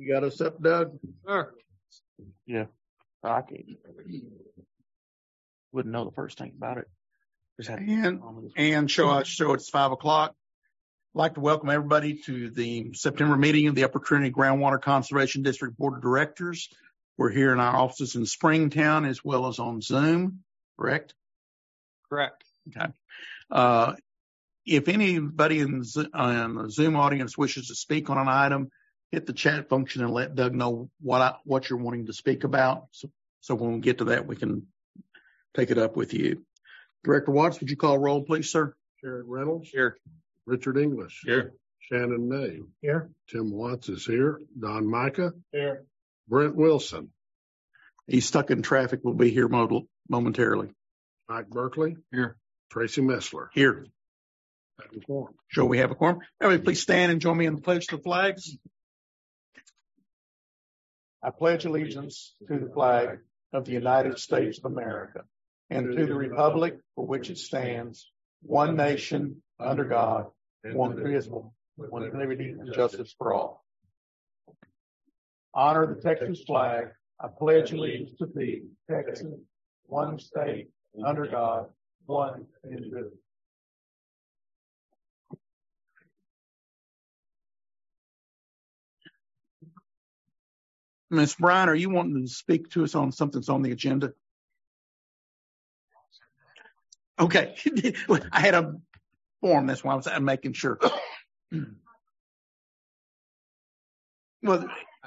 You got us up, Doug? Sure. Yeah. I wouldn't know the first thing about it. And show it's 5 o'clock. I'd like to welcome everybody to the September meeting of the Upper Trinity Groundwater Conservation District Board of Directors. We're here in our offices in Springtown as well as on Zoom, correct? Correct. Okay. If anybody in the Zoom audience wishes to speak on an item, hit the chat function and let Doug know what you're wanting to speak about. So when we get to that, we can take it up with you. Director Watts, would you call roll, please, sir? Jared Reynolds. Here. Richard English. Here. Shannon Nave. Here. Tim Watts is here. Don Micah. Here. Brent Wilson. He's stuck in traffic. We'll be here momentarily. Mike Berkeley. Here. Tracy Messler. Here. Sure, we have a quorum. Everybody, please stand and join me in the pledge to the flags. I pledge allegiance to the flag of the United States of America and to the republic for which it stands, one nation, under God, one indivisible, with liberty and justice for all. Honor the Texas flag. I pledge allegiance to thee, Texas, one state, under God, one indivisible. Ms. Bryan, are you wanting to speak to us on something that's on the agenda? Okay. I had a form. That's why I was making sure. Well,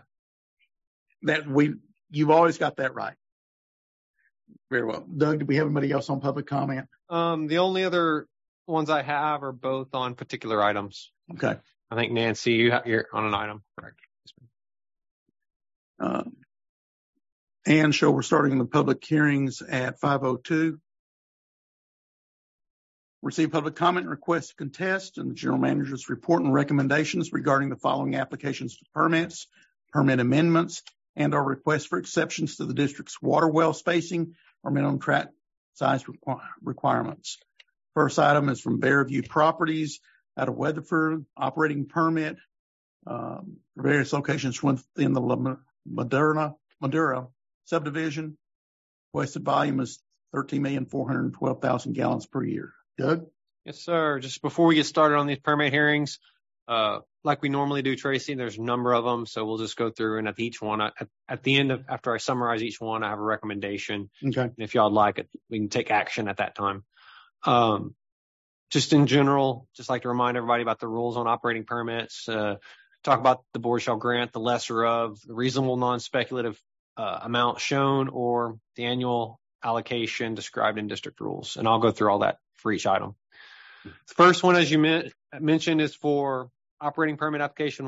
you've always got that right. Very well. Doug, do we have anybody else on public comment? The only other ones I have are both on particular items. Okay. I think Nancy, you're on an item, correct? And so we're starting the public hearings at 5:02. Receive public comment and request to contest and the general manager's report and recommendations regarding the following applications for permits, permit amendments, and our request for exceptions to the district's water well spacing or minimum tract size requirements. First item is from Bearview Properties out of Weatherford, operating permit for various locations within the Madura subdivision. Requested volume is 13,412,000 gallons per year. Doug? Yes, sir. Just before we get started on these permit hearings, like we normally do, Tracy, there's a number of them. So we'll just go through and at each one, at the end after I summarize each one, I have a recommendation. Okay. And if y'all like it, we can take action at that time. Just in general, just like to remind everybody about the rules on operating permits. Talk about the board shall grant the lesser of the reasonable non-speculative amount shown or the annual allocation described in district rules. And I'll go through all that for each item. The first one, as you mentioned, is for operating permit application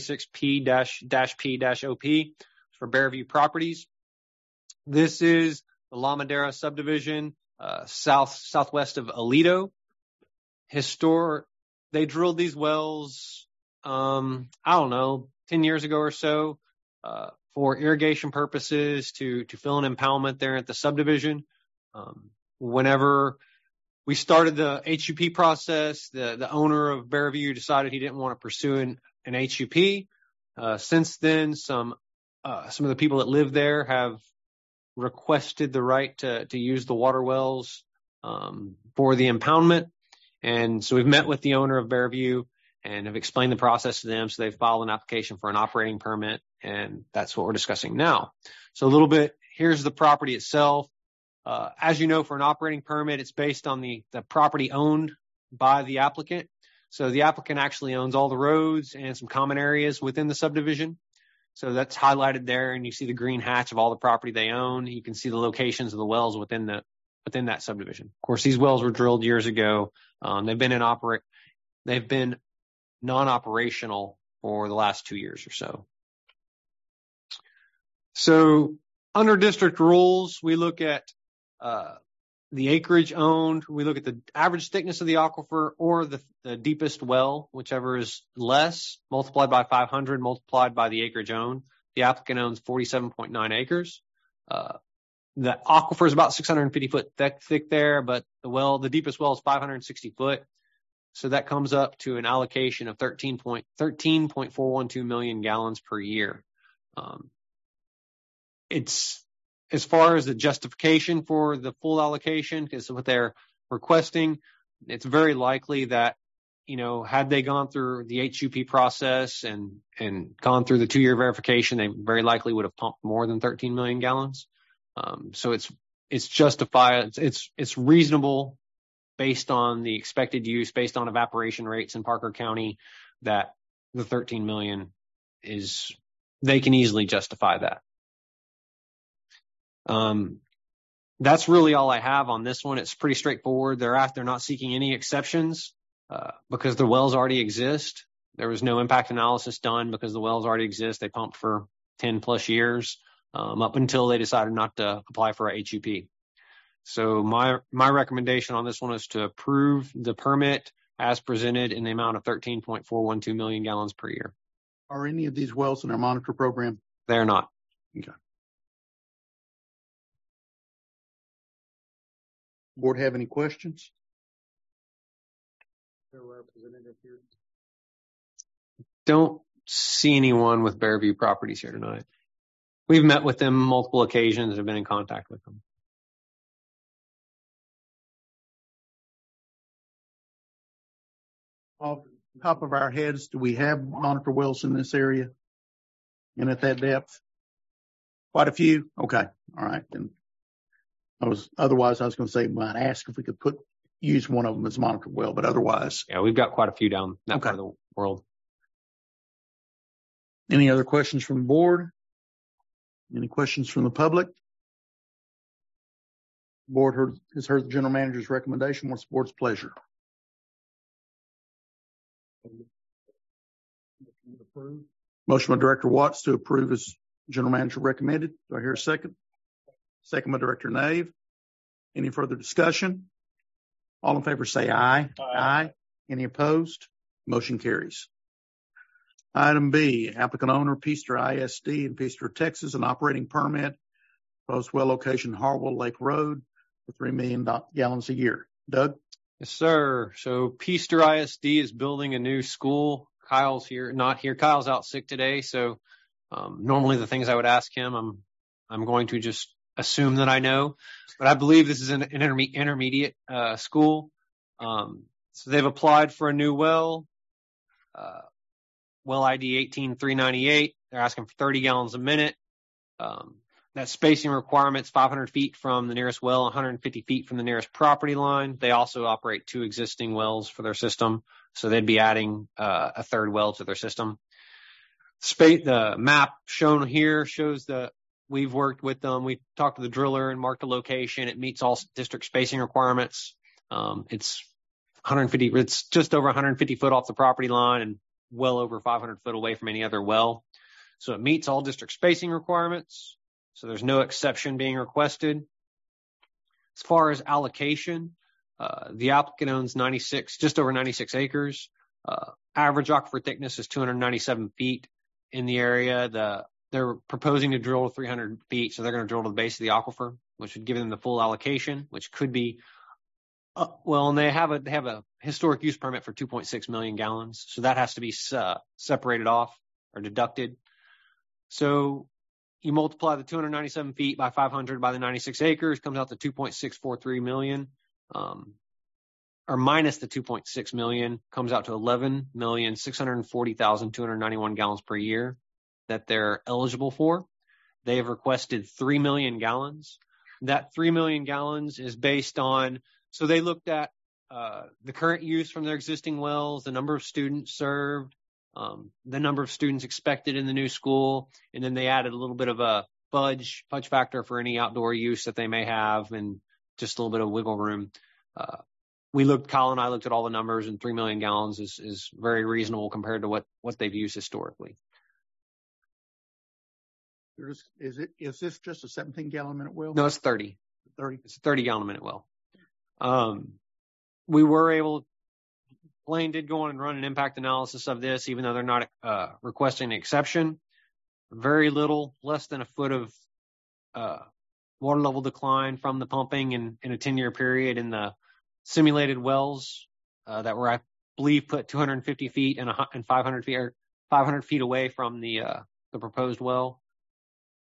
196P-P-OP for Bearview Properties. This is the La Madera subdivision, southwest of Aledo. They drilled these wells, 10 years ago or so, for irrigation purposes to fill an impoundment there at the subdivision. Whenever we started the HUP process, the owner of Bearview decided he didn't want to pursue an HUP. Since then, some of the people that live there have requested the right to use the water wells for the impoundment. And so we've met with the owner of Bearview and have explained the process to them. So they've filed an application for an operating permit, and that's what we're discussing now. So a little bit, here's the property itself. As you know, for an operating permit, it's based on the property owned by the applicant. So the applicant actually owns all the roads and some common areas within the subdivision. So that's highlighted there, and you see the green hatch of all the property they own. You can see the locations of the wells within that subdivision. Of course, these wells were drilled years ago. They've been non-operational for the last 2 years or so. So under district rules, we look at the acreage owned. We look at the average thickness of the aquifer or the deepest well, whichever is less, multiplied by 500, multiplied by the acreage owned. The applicant owns 47.9 acres. The aquifer is about 650 foot thick there, but the deepest well is 560 foot. So that comes up to an allocation of 13.412 million gallons per year. It's as far as the justification for the full allocation, because what they're requesting, it's very likely that, had they gone through the HUP process and gone through the 2-year verification, they very likely would have pumped more than 13 million gallons. So it's justified. It's reasonable based on the expected use, based on evaporation rates in Parker County, that the 13 million they can easily justify that. That's really all I have on this one. It's pretty straightforward. They're not seeking any exceptions, because the wells already exist. There was no impact analysis done because the wells already exist. They pumped for 10 plus years, up until they decided not to apply for a HUP. So my recommendation on this one is to approve the permit as presented in the amount of 13.412 million gallons per year. Are any of these wells in our monitor program? They're not. Okay. Board have any questions? Don't see anyone with Bearview Properties here tonight. We've met with them multiple occasions and have been in contact with them. Off the top of our heads, do we have monitor wells in this area and at that depth? Quite a few? Okay. All right. Then otherwise I was going to say, might ask if we could use one of them as monitor well, but otherwise. Yeah, we've got quite a few down that part of the world. Any other questions from the board? Any questions from the public? Board has heard the general manager's recommendation. What's the board's pleasure? Motion by Director Watts to approve as general manager recommended. Do I hear a second? Second by Director Nave. Any further discussion? All in favor say aye. Aye. Any opposed? Motion carries. Item B, applicant owner, Peaster ISD in Peaster, Texas, an operating permit, proposed well location, Harwell Lake Road, for 3 million gallons a year. Doug? Yes, sir. So Peaster ISD is building a new school. Kyle's not here. Kyle's out sick today. So normally the things I would ask him, I'm going to just assume that I know, but I believe this is an intermediate school. So they've applied for a new well. Well ID 18398. They're asking for 30 gallons a minute. That spacing requirement's 500 feet from the nearest well, 150 feet from the nearest property line. They also operate 2 existing wells for their system, so they'd be adding a third well to their system. The map shown here shows that we've worked with them. We've talked to the driller and marked the location. It meets all district spacing requirements. It's just over 150 foot off the property line and well over 500 foot away from any other well. So it meets all district spacing requirements. So there's no exception being requested. As far as allocation, the applicant owns just over 96 acres. Average aquifer thickness is 297 feet in the area. They're proposing to drill 300 feet. So they're going to drill to the base of the aquifer, which would give them the full allocation, which could be, and they have a historic use permit for 2.6 million gallons. So that has to be separated off or deducted. So you multiply the 297 feet by 500 by the 96 acres, comes out to 2.643 million, or minus the 2.6 million, comes out to 11,640,291 gallons per year that they're eligible for. They have requested 3 million gallons. That 3 million gallons is based on, so they looked at the current use from their existing wells, the number of students served, the number of students expected in the new school, and then they added a little bit of a fudge factor for any outdoor use that they may have, and just a little bit of wiggle room. Kyle and I looked at all the numbers, and 3 million gallons is very reasonable compared to what they've used historically. Is this just a 17 gallon minute well? No, it's 30. 30. It's a 30 gallon minute well. Blaine did go on and run an impact analysis of this, even though they're not requesting an exception. Very little, less than a foot of water level decline from the pumping in a 10-year period in the simulated wells that were, I believe, put 250 feet and 500 feet away from the proposed well.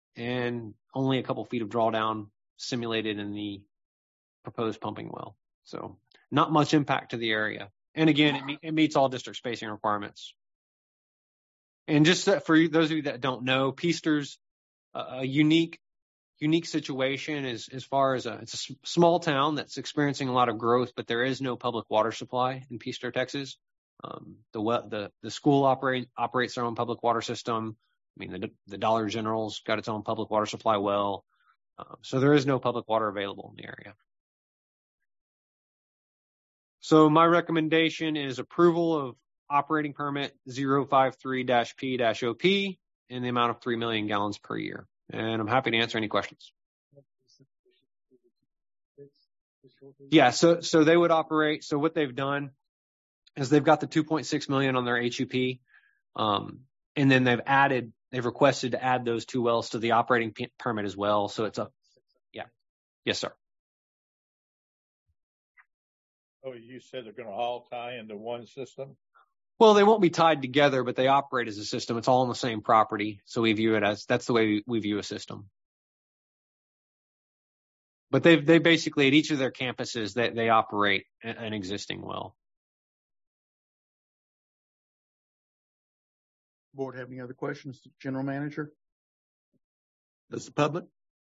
and only a couple feet of drawdown simulated in the proposed pumping well. So not much impact to the area. And again, it meets all district spacing requirements. And just for those of you that don't know, Peaster's a unique situation as far as it's a small town that's experiencing a lot of growth, but there is no public water supply in Peaster, Texas. The school operates their own public water system. I mean, the Dollar General's got its own public water supply well. So there is no public water available in the area. So my recommendation is approval of operating permit 053-P-OP in the amount of 3 million gallons per year. And I'm happy to answer any questions. Yeah, so they would operate. So what they've done is they've got the 2.6 million on their HUP. And then they've requested to add those 2 wells to the operating permit as well. So it's yes, sir. Oh, you said they're going to all tie into one system? Well, they won't be tied together, but they operate as a system. It's all on the same property. So we view it that's the way we view a system. But they basically, at each of their campuses, they operate an existing well. Board have any other questions, General Manager? Does the public?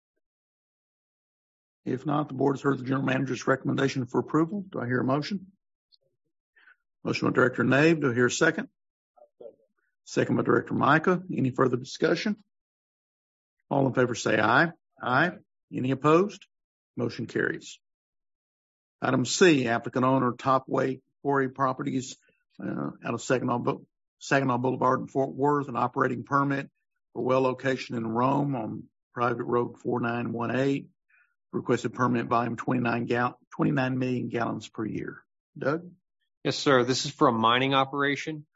If not, the board has heard the General Manager's recommendation for approval. Do I hear a motion? Motion by Director Nave. Do I hear a second? Second by Director Micah. Any further discussion? All in favor say aye. Aye. Any opposed? Motion carries. Item C, applicant owner Topway Quarry Properties out of Saginaw Boulevard in Fort Worth, an operating permit for well location in Rome on private road 4918. Requested permit volume 29 million gallons per year. Doug? Yes, sir. This is for a mining operation.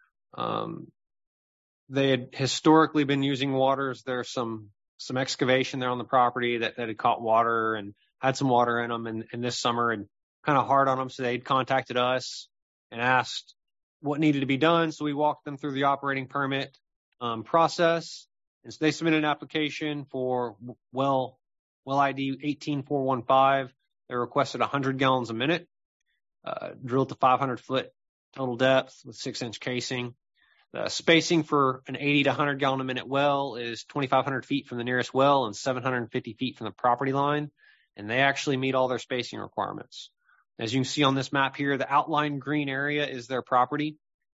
They had historically been using waters. There's some excavation there on the property that had caught water and had some water in them. And this summer and kind of hard on them. So they'd contacted us and asked what needed to be done. So we walked them through the operating permit process. And so they submitted an application for well ID 18415. They requested 100 gallons a minute, drilled to 500 foot total depth with 6-inch casing. The spacing for an 80 to 100 gallon a minute well is 2,500 feet from the nearest well and 750 feet from the property line. And they actually meet all their spacing requirements. As you can see on this map here, the outlined green area is their property.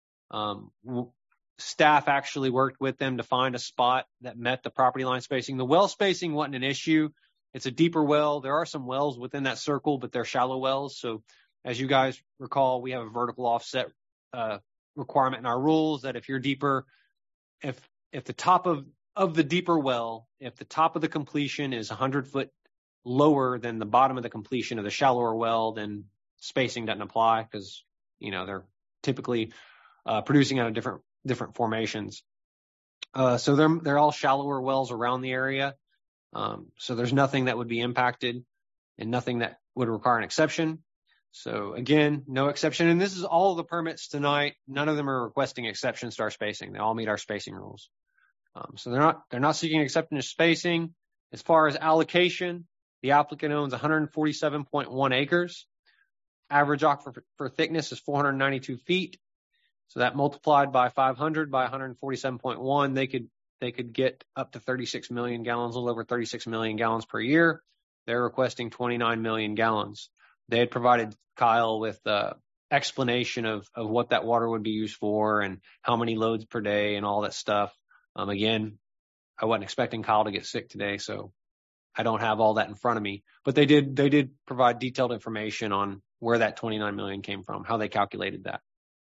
Staff actually worked with them to find a spot that met the property line spacing. The well spacing wasn't an issue. It's a deeper well. There are some wells within that circle, but they're shallow wells. So as you guys recall, we have a vertical offset requirement in our rules that if you're deeper, if the top of the deeper well, if the top of the completion is 100 foot lower than the bottom of the completion of the shallower well, then spacing doesn't apply because, they're typically producing out of different formations. So they're all shallower wells around the area. So there's nothing that would be impacted and nothing that would require an exception. So again, no exception. And this is all of the permits tonight. None of them are requesting exceptions to our spacing. They all meet our spacing rules. So they're not seeking acceptance of spacing. As far as allocation, the applicant owns 147.1 acres. Average aquifer for thickness is 492 feet. So that multiplied by 500 by 147.1, they could get up to 36 million gallons, a little over 36 million gallons per year. They're requesting 29 million gallons. They had provided Kyle with explanation of what that water would be used for and how many loads per day and all that stuff. Again, I wasn't expecting Kyle to get sick today, so I don't have all that in front of me. But they did provide detailed information on where that 29 million came from, how they calculated that.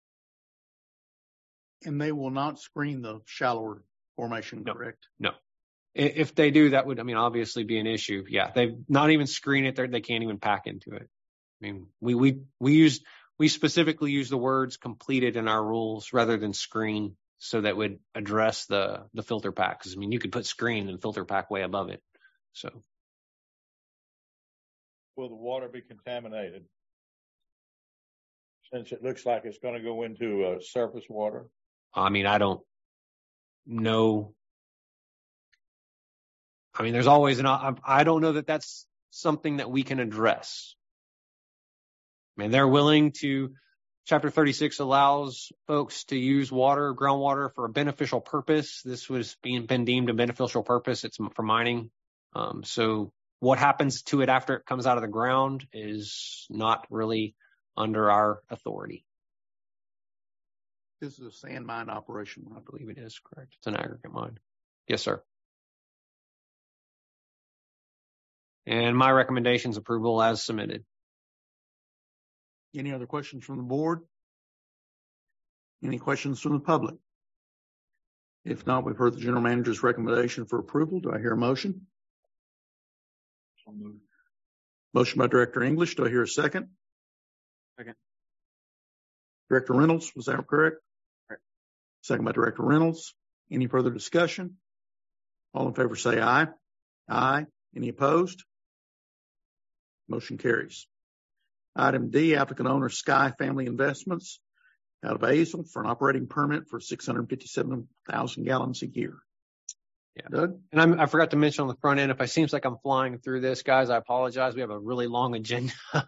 And they will not screen the shallower formation, correct? No. If they do, that would, obviously be an issue. Yeah, they've not even screen it. They can't even pack into it. We specifically use the words completed in our rules rather than screen, so that would address the filter pack. Because you could put screen and filter pack way above it. So, will the water be contaminated? Since it looks like it's going to go into surface water. I don't know. I mean, there's always I don't know that that's something that we can address. I mean, they're willing to. Chapter 36 allows folks to use water, groundwater, for a beneficial purpose. This was been deemed a beneficial purpose. It's for mining. So what happens to it after it comes out of the ground is not really under our authority. This is a sand mine operation. I believe it is correct. It's an aggregate mine. Yes, sir. And my recommendation is approval as submitted. Any other questions from the board? Any questions from the public? If not, we've heard the general manager's recommendation for approval. Do I hear a motion? Motion by Director English. Do I hear a second? Second. Director Reynolds, was that correct? Correct. Second by Director Reynolds. Any further discussion? All in favor say aye. Aye. Any opposed? Motion carries. Item D, applicant owner Sky Family Investments out of Azle for an operating permit for 657,000 gallons a year. Yeah. Doug? And I forgot to mention on the front end, if it seems like I'm flying through this, guys, I apologize. We have a really long agenda.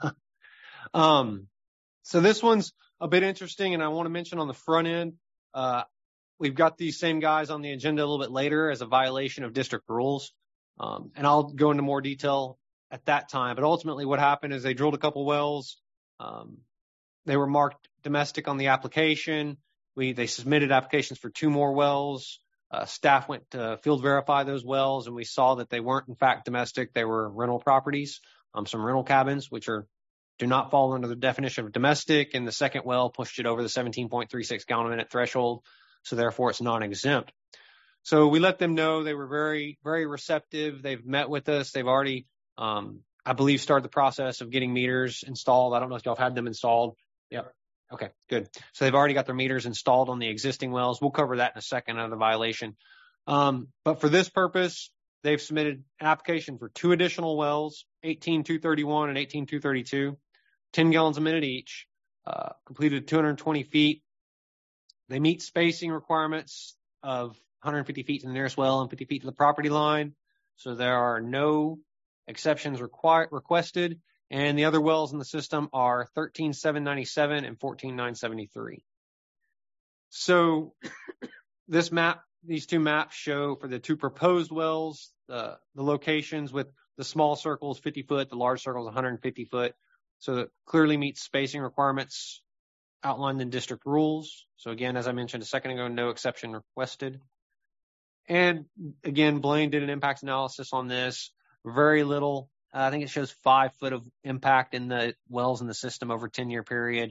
So this one's a bit interesting, and I want to mention on the front end, we've got these same guys on the agenda a little bit later as a violation of district rules. And I'll go into more detail at that time. But ultimately what happened is they drilled a couple wells. They were marked domestic on the application. They submitted applications for 2 more wells. Staff went to field verify those wells, and we saw that they weren't in fact domestic. They were rental properties, some rental cabins, which do not fall under the definition of domestic. And the second well pushed it over the 17.36 gallon a minute threshold. So therefore it's non-exempt. So we let them know. They were very, very receptive. They've met with us. They've already, I believe, started the process of getting meters installed. I don't know if y'all have had them installed. Yep. Okay, good. So they've already got their meters installed on the existing wells. We'll cover that in a second under the violation. But for this purpose, they've submitted an application for 2 additional wells, 18-231 and 18-232, 10 gallons a minute each, completed 220 feet. They meet spacing requirements of 150 feet to the nearest well and 50 feet to the property line. So there are no exceptions requested. And the other wells in the system are 13,797 and 14,973. So these 2 maps show for the 2 proposed wells, the locations with the small circles 50 foot, the large circles 150 foot. So it clearly meets spacing requirements outlined in district rules. So again, as I mentioned a second ago, no exception requested. And again, Blaine did an impact analysis on this. Very little. I think it shows 5 foot of impact in the wells in the system over a 10-year period.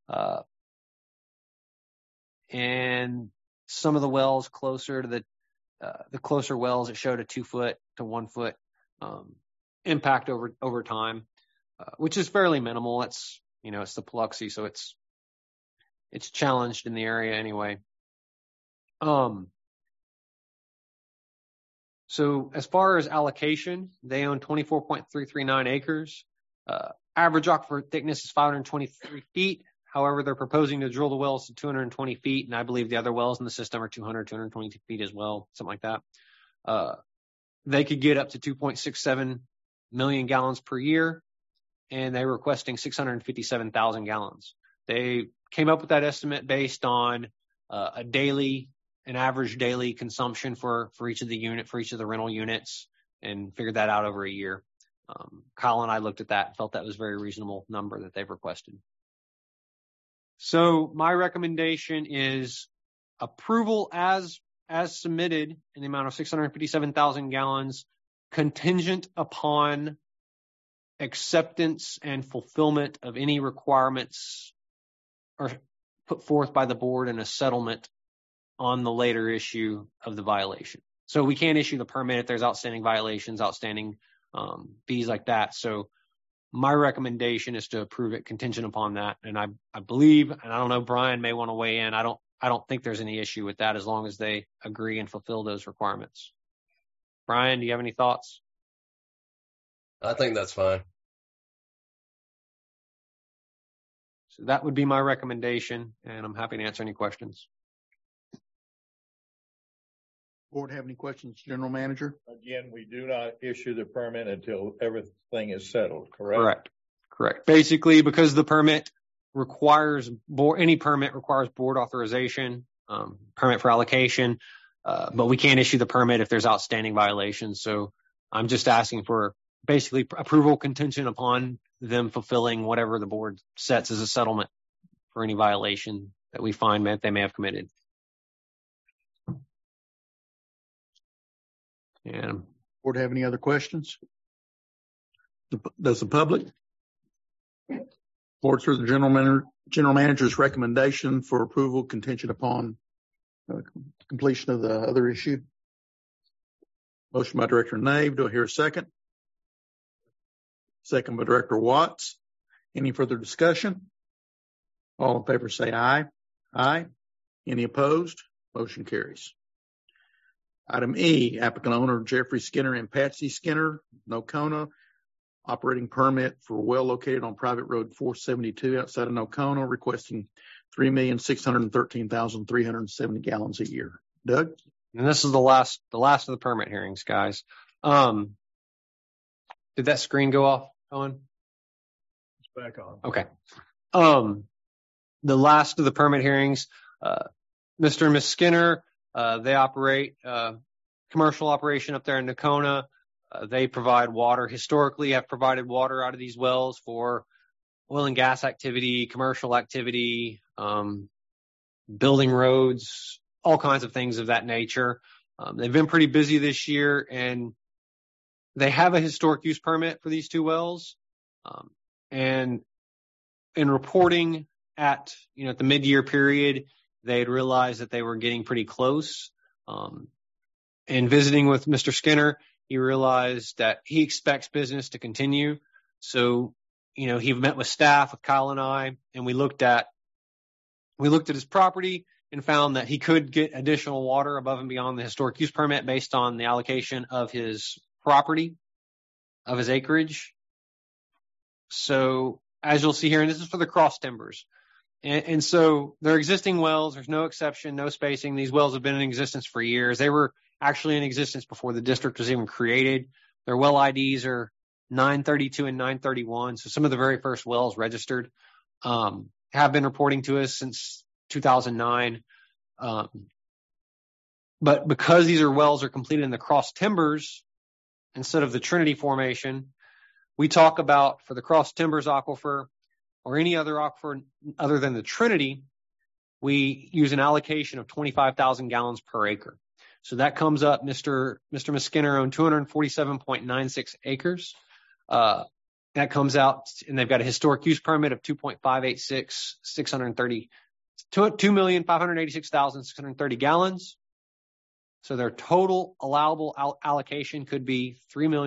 And some of the wells closer to the closer wells, it showed a 2 foot to 1 foot impact over time, which is fairly minimal. It's the Paluxy, so it's challenged in the area anyway. So as far as allocation, they own 24.339 acres. Average aquifer thickness is 523 feet. However, they're proposing to drill the wells to 220 feet, and I believe the other wells in the system are 222 feet as well, something like that. They could get up to 2.67 million gallons per year, and they're requesting 657,000 gallons. They came up with that estimate based on an average daily consumption for each of the rental units, and figured that out over a year. Kyle and I looked at that and felt that was a very reasonable number that they've requested. So my recommendation is approval as submitted in the amount of 657,000 gallons, contingent upon acceptance and fulfillment of any requirements or put forth by the board in a settlement on the later issue of the violation. So we can't issue the permit if there's outstanding violations, outstanding fees like that. So my recommendation is to approve it contingent upon that. And I believe, and I don't know, Brian may want to weigh in. I don't think there's any issue with that as long as they agree and fulfill those requirements. Brian, do you have any thoughts? I think that's fine. So that would be my recommendation, and I'm happy to answer any questions. Board have any questions, General Manager? Again, we do not issue the permit until everything is settled, correct? Correct. Basically, because the permit requires any permit requires board authorization, permit for allocation, but we can't issue the permit if there's outstanding violations. So I'm just asking for basically approval contingent upon them fulfilling whatever the board sets as a settlement for any violation that we find that they may have committed. And Board have any other questions? Does the public? Board's for the general manager's recommendation for approval contingent upon completion of the other issue. Motion by Director Nave. Do I hear a second? Second by Director Watts. Any further discussion? All in favor say aye. Aye. Any opposed? Motion carries. Item E, applicant owner Jeffrey Skinner and Patsy Skinner, Nocona, operating permit for a well located on private road 472 outside of Nocona, requesting 3,613,370 gallons a year. Doug? And this is the last of the permit hearings, guys. Did that screen go off, Owen? It's back on. Okay. The last of the permit hearings, Mr. and Ms. Skinner, they operate commercial operation up there in Nocona. They provide water, historically have provided water out of these wells for oil and gas activity, commercial activity, building roads, all kinds of things of that nature. They've been pretty busy this year, and they have a historic use permit for these two wells. And in reporting at the mid-year period, they had realized that they were getting pretty close. In visiting with Mr. Skinner, he realized that he expects business to continue. So, he met with staff, with Kyle and I, and we looked at his property and found that he could get additional water above and beyond the historic use permit based on the allocation of his property, of his acreage. So, as you'll see here, and this is for the cross timbers. And so their existing wells, there's no exception, no spacing. These wells have been in existence for years. They were actually in existence before the district was even created. Their well IDs are 932 and 931. So some of the very first wells registered have been reporting to us since 2009. But because these wells are completed in the cross timbers instead of the Trinity formation, we talk about for the cross timbers aquifer or any other aquifer other than the Trinity, we use an allocation of 25,000 gallons per acre. So that comes up, Mr. and Ms. Skinner own 247.96 acres. That comes out, and they've got a historic use permit of 2,586,630 gallons. So their total allowable allocation could be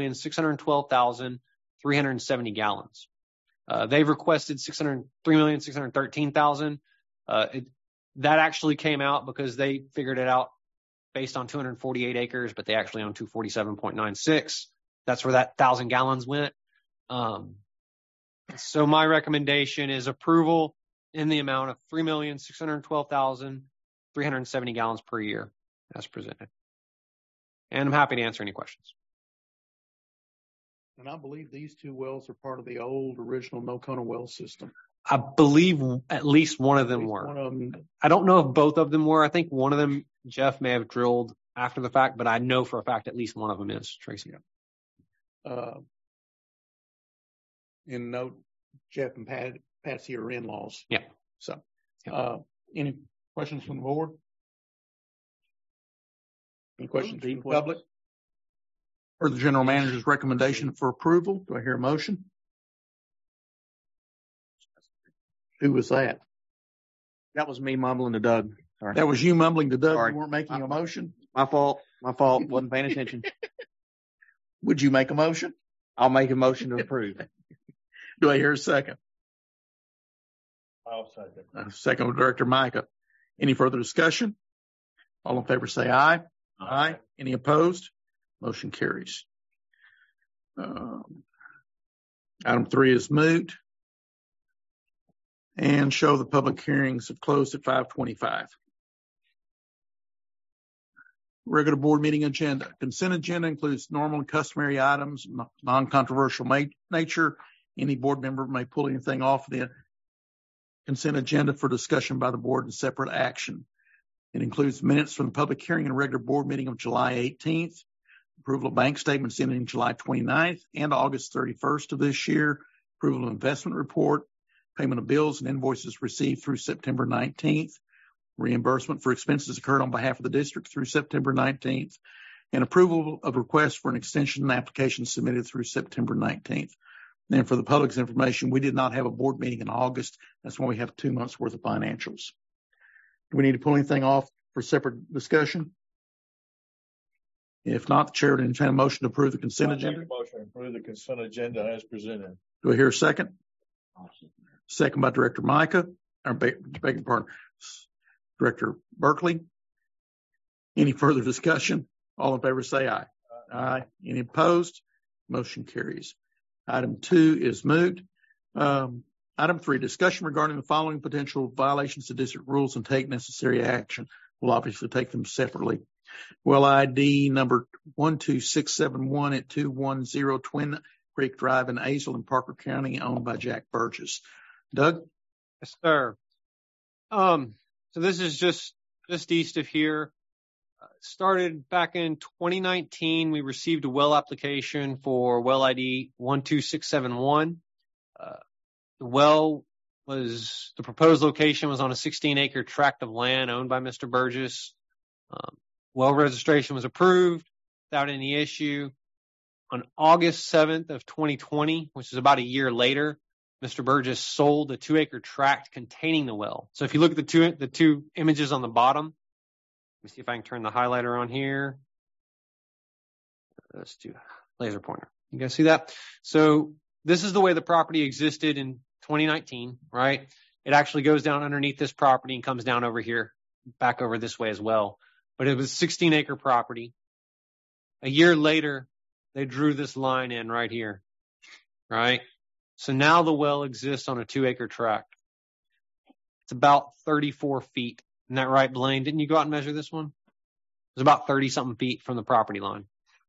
3,612,370 gallons. They've requested 3,613,000. That actually came out because they figured it out based on 248 acres, but they actually own 247.96. That's where that 1,000 gallons went. So my recommendation is approval in the amount of 3,612,370 gallons per year as presented. And I'm happy to answer any questions. And I believe these two wells are part of the old original Nocona well system. I believe at least one of them were. One of them. I don't know if both of them were. I think one of them, Jeff may have drilled after the fact, but I know for a fact at least one of them is, Tracy. In note, Jeff and Patsy are in-laws. Yeah. So, any questions from the board? Any questions from the public? Or the general manager's recommendation for approval? Do I hear a motion? Who was that? That was me mumbling to Doug. Sorry. That was you mumbling to Doug. Sorry. You weren't making a motion? My fault. Wasn't paying attention. Would you make a motion? I'll make a motion to approve. Do I hear a second? I'll second. Second with Director Micah. Any further discussion? All in favor say aye. Aye. Any opposed? Motion carries. Item 3 is moot. And show the public hearings have closed at 5:25. Regular board meeting agenda. Consent agenda includes normal and customary items, non-controversial nature. Any board member may pull anything off the consent agenda for discussion by the board in separate action. It includes minutes from the public hearing and regular board meeting of July 18th, approval of bank statements ending July 29th and August 31st of this year, approval of investment report, payment of bills and invoices received through September 19th, reimbursement for expenses incurred on behalf of the district through September 19th, and approval of requests for an extension and application submitted through September 19th. And for the public's information, we did not have a board meeting in August. That's why we have 2 months worth of financials. Do we need to pull anything off for separate discussion? If not, the chair would entertain a motion to approve the consent agenda. Motion to approve the consent agenda as presented. Do I hear a second? Second by Director Micah, or beg your pardon, Director Berkeley. Any further discussion? All in favor say aye. Aye. Any opposed? Motion carries. Item 2 is moved. Item 3, discussion regarding the following potential violations of district rules and take necessary action. We'll obviously take them separately. Well ID number 12671 at 210 Twin Creek Drive in Azle in Parker County, owned by Jack Burgess. Doug? Yes, sir. So this is just east of here. Started back in 2019. We received a well application for well ID 12671. The proposed location was on a 16-acre tract of land owned by Mr. Burgess. Well registration was approved without any issue. On August 7th of 2020, which is about a year later, Mr. Burgess sold the 2-acre tract containing the well. So if you look at the two images on the bottom, let me see if I can turn the highlighter on here. Let's do laser pointer. You guys see that? So this is the way the property existed in 2019, right? It actually goes down underneath this property and comes down over here, back over this way as well. But it was 16-acre property. A year later, they drew this line in right here, right? So now the well exists on a 2-acre tract. It's about 34 feet. Isn't that right, Blaine? Didn't you go out and measure this one? It was about 30-something feet from the property line.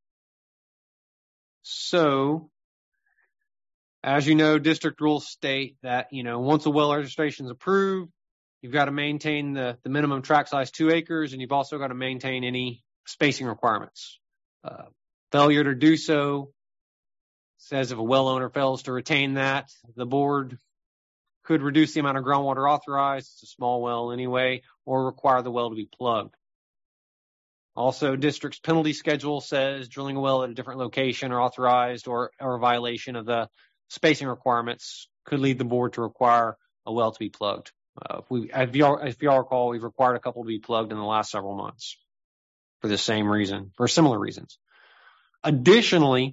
So, as you know, district rules state that, once a well registration is approved, you've got to maintain the minimum tract size 2 acres, and you've also got to maintain any spacing requirements. Failure to do so says if a well owner fails to retain that, the board could reduce the amount of groundwater authorized. It's a small well anyway, or require the well to be plugged. Also, district's penalty schedule says drilling a well at a different location or authorized or a violation of the spacing requirements could lead the board to require a well to be plugged. If you all recall, we've required a couple to be plugged in the last several months for the same reason, for similar reasons. Additionally,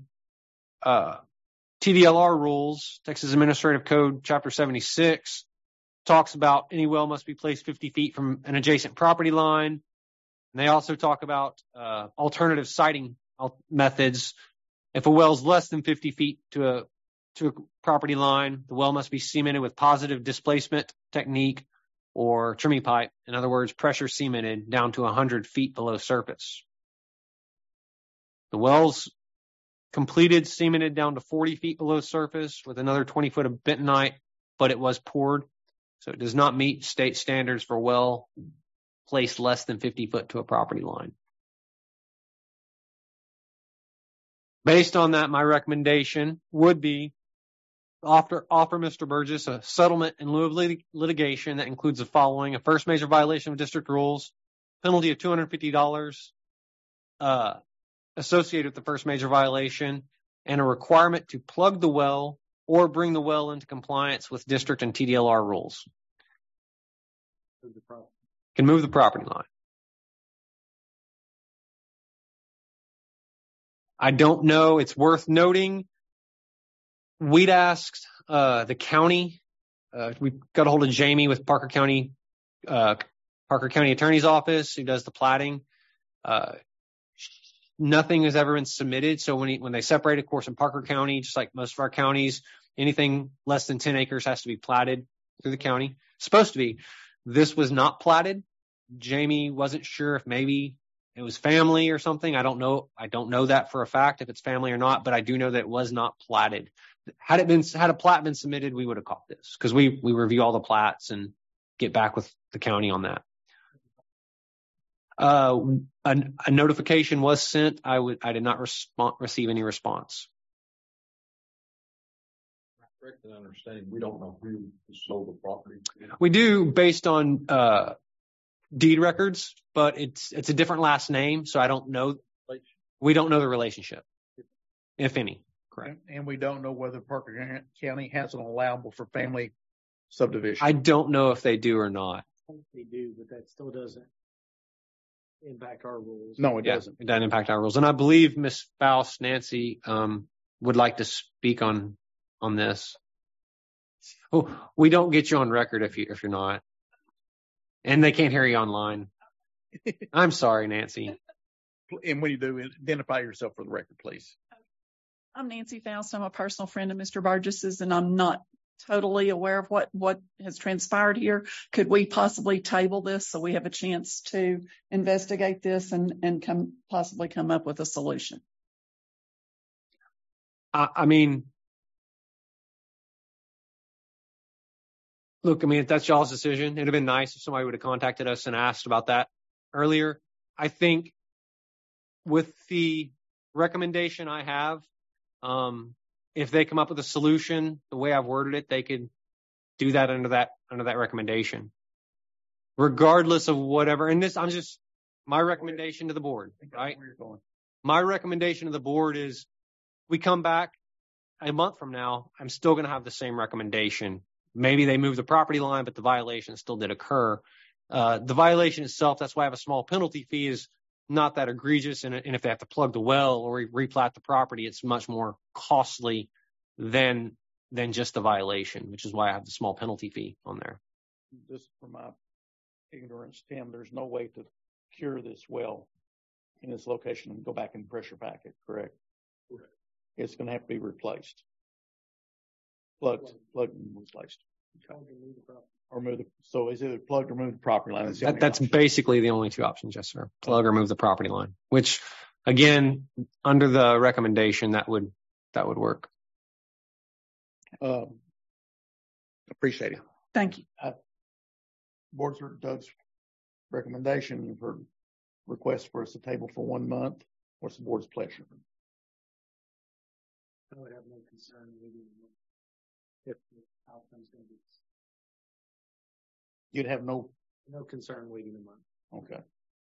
TDLR rules, Texas Administrative Code, Chapter 76, talks about any well must be placed 50 feet from an adjacent property line. And they also talk about alternative siting methods. If a well is less than 50 feet to a property line, the well must be cemented with positive displacement technique or trimming pipe. In other words, pressure cemented down to 100 feet below surface. The well's completed, cemented down to 40 feet below surface with another 20 foot of bentonite, but it was poured. So it does not meet state standards for well placed less than 50 foot to a property line. Based on that, my recommendation would be offer Mr. Burgess a settlement in lieu of litigation that includes the following: a first major violation of district rules, penalty of $250 associated with the first major violation, and a requirement to plug the well or bring the well into compliance with district and TDLR rules. Can move the property line. I don't know. It's worth noting. We'd asked the county. We got a hold of Jamie with Parker County Attorney's Office, who does the platting. Nothing has ever been submitted. So when they separate, of course, in Parker County, just like most of our counties, anything less than 10 acres has to be platted through the county. It's supposed to be. This was not platted. Jamie wasn't sure if maybe it was family or something. I don't know that for a fact if it's family or not, but I do know that it was not platted. Had a plat been submitted, we would have caught this because we review all the plats and get back with the county on that. A notification was sent. I did not receive any response. Correct in understanding, we don't know who sold the property. We do based on deed records, but it's a different last name, so I don't know. We don't know the relationship, if any. Correct. And we don't know whether Parker County has an allowable for family subdivision. I don't know if they do or not. I think they do, but that still doesn't impact our rules. No, it doesn't. It doesn't impact our rules. And I believe Ms. Faust, Nancy, would like to speak on this. Oh, we don't get you on record if you're not. And they can't hear you online. I'm sorry, Nancy. And when you do, identify yourself for the record, please. I'm Nancy Faust. I'm a personal friend of Mr. Burgess's, and I'm not totally aware of what has transpired here. Could we possibly table this so we have a chance to investigate this and possibly come up with a solution? I mean, look, if that's y'all's decision, it'd have been nice if somebody would have contacted us and asked about that earlier. I think with the recommendation I have, if they come up with a solution, the way I've worded it, they could do that under that recommendation, regardless of whatever. And this, my recommendation to the board, right? My recommendation to the board is we come back a month from now, I'm still going to have the same recommendation. Maybe they move the property line, but the violation still did occur. The violation itself, that's why I have a small penalty fee, is not that egregious. And if they have to plug the well or replat the property, it's much more costly than just the violation, which is why I have the small penalty fee on there. Just from my ignorance, Tim, there's no way to cure this well in this location and go back and pressure pack it, correct? Correct. It's going to have to be replaced. Plugged and replaced. Okay. So is it plugged or move the property line? That's basically the only two options, yes, sir. Plug or move the property line, which again, under the recommendation, that would work. Appreciate it. Thank you. Board's heard Doug's recommendation. You've heard requests for us to table for 1 month. What's the board's pleasure? I would have no concern if the outcome's going to be. You'd have no concern waiting a month. Okay.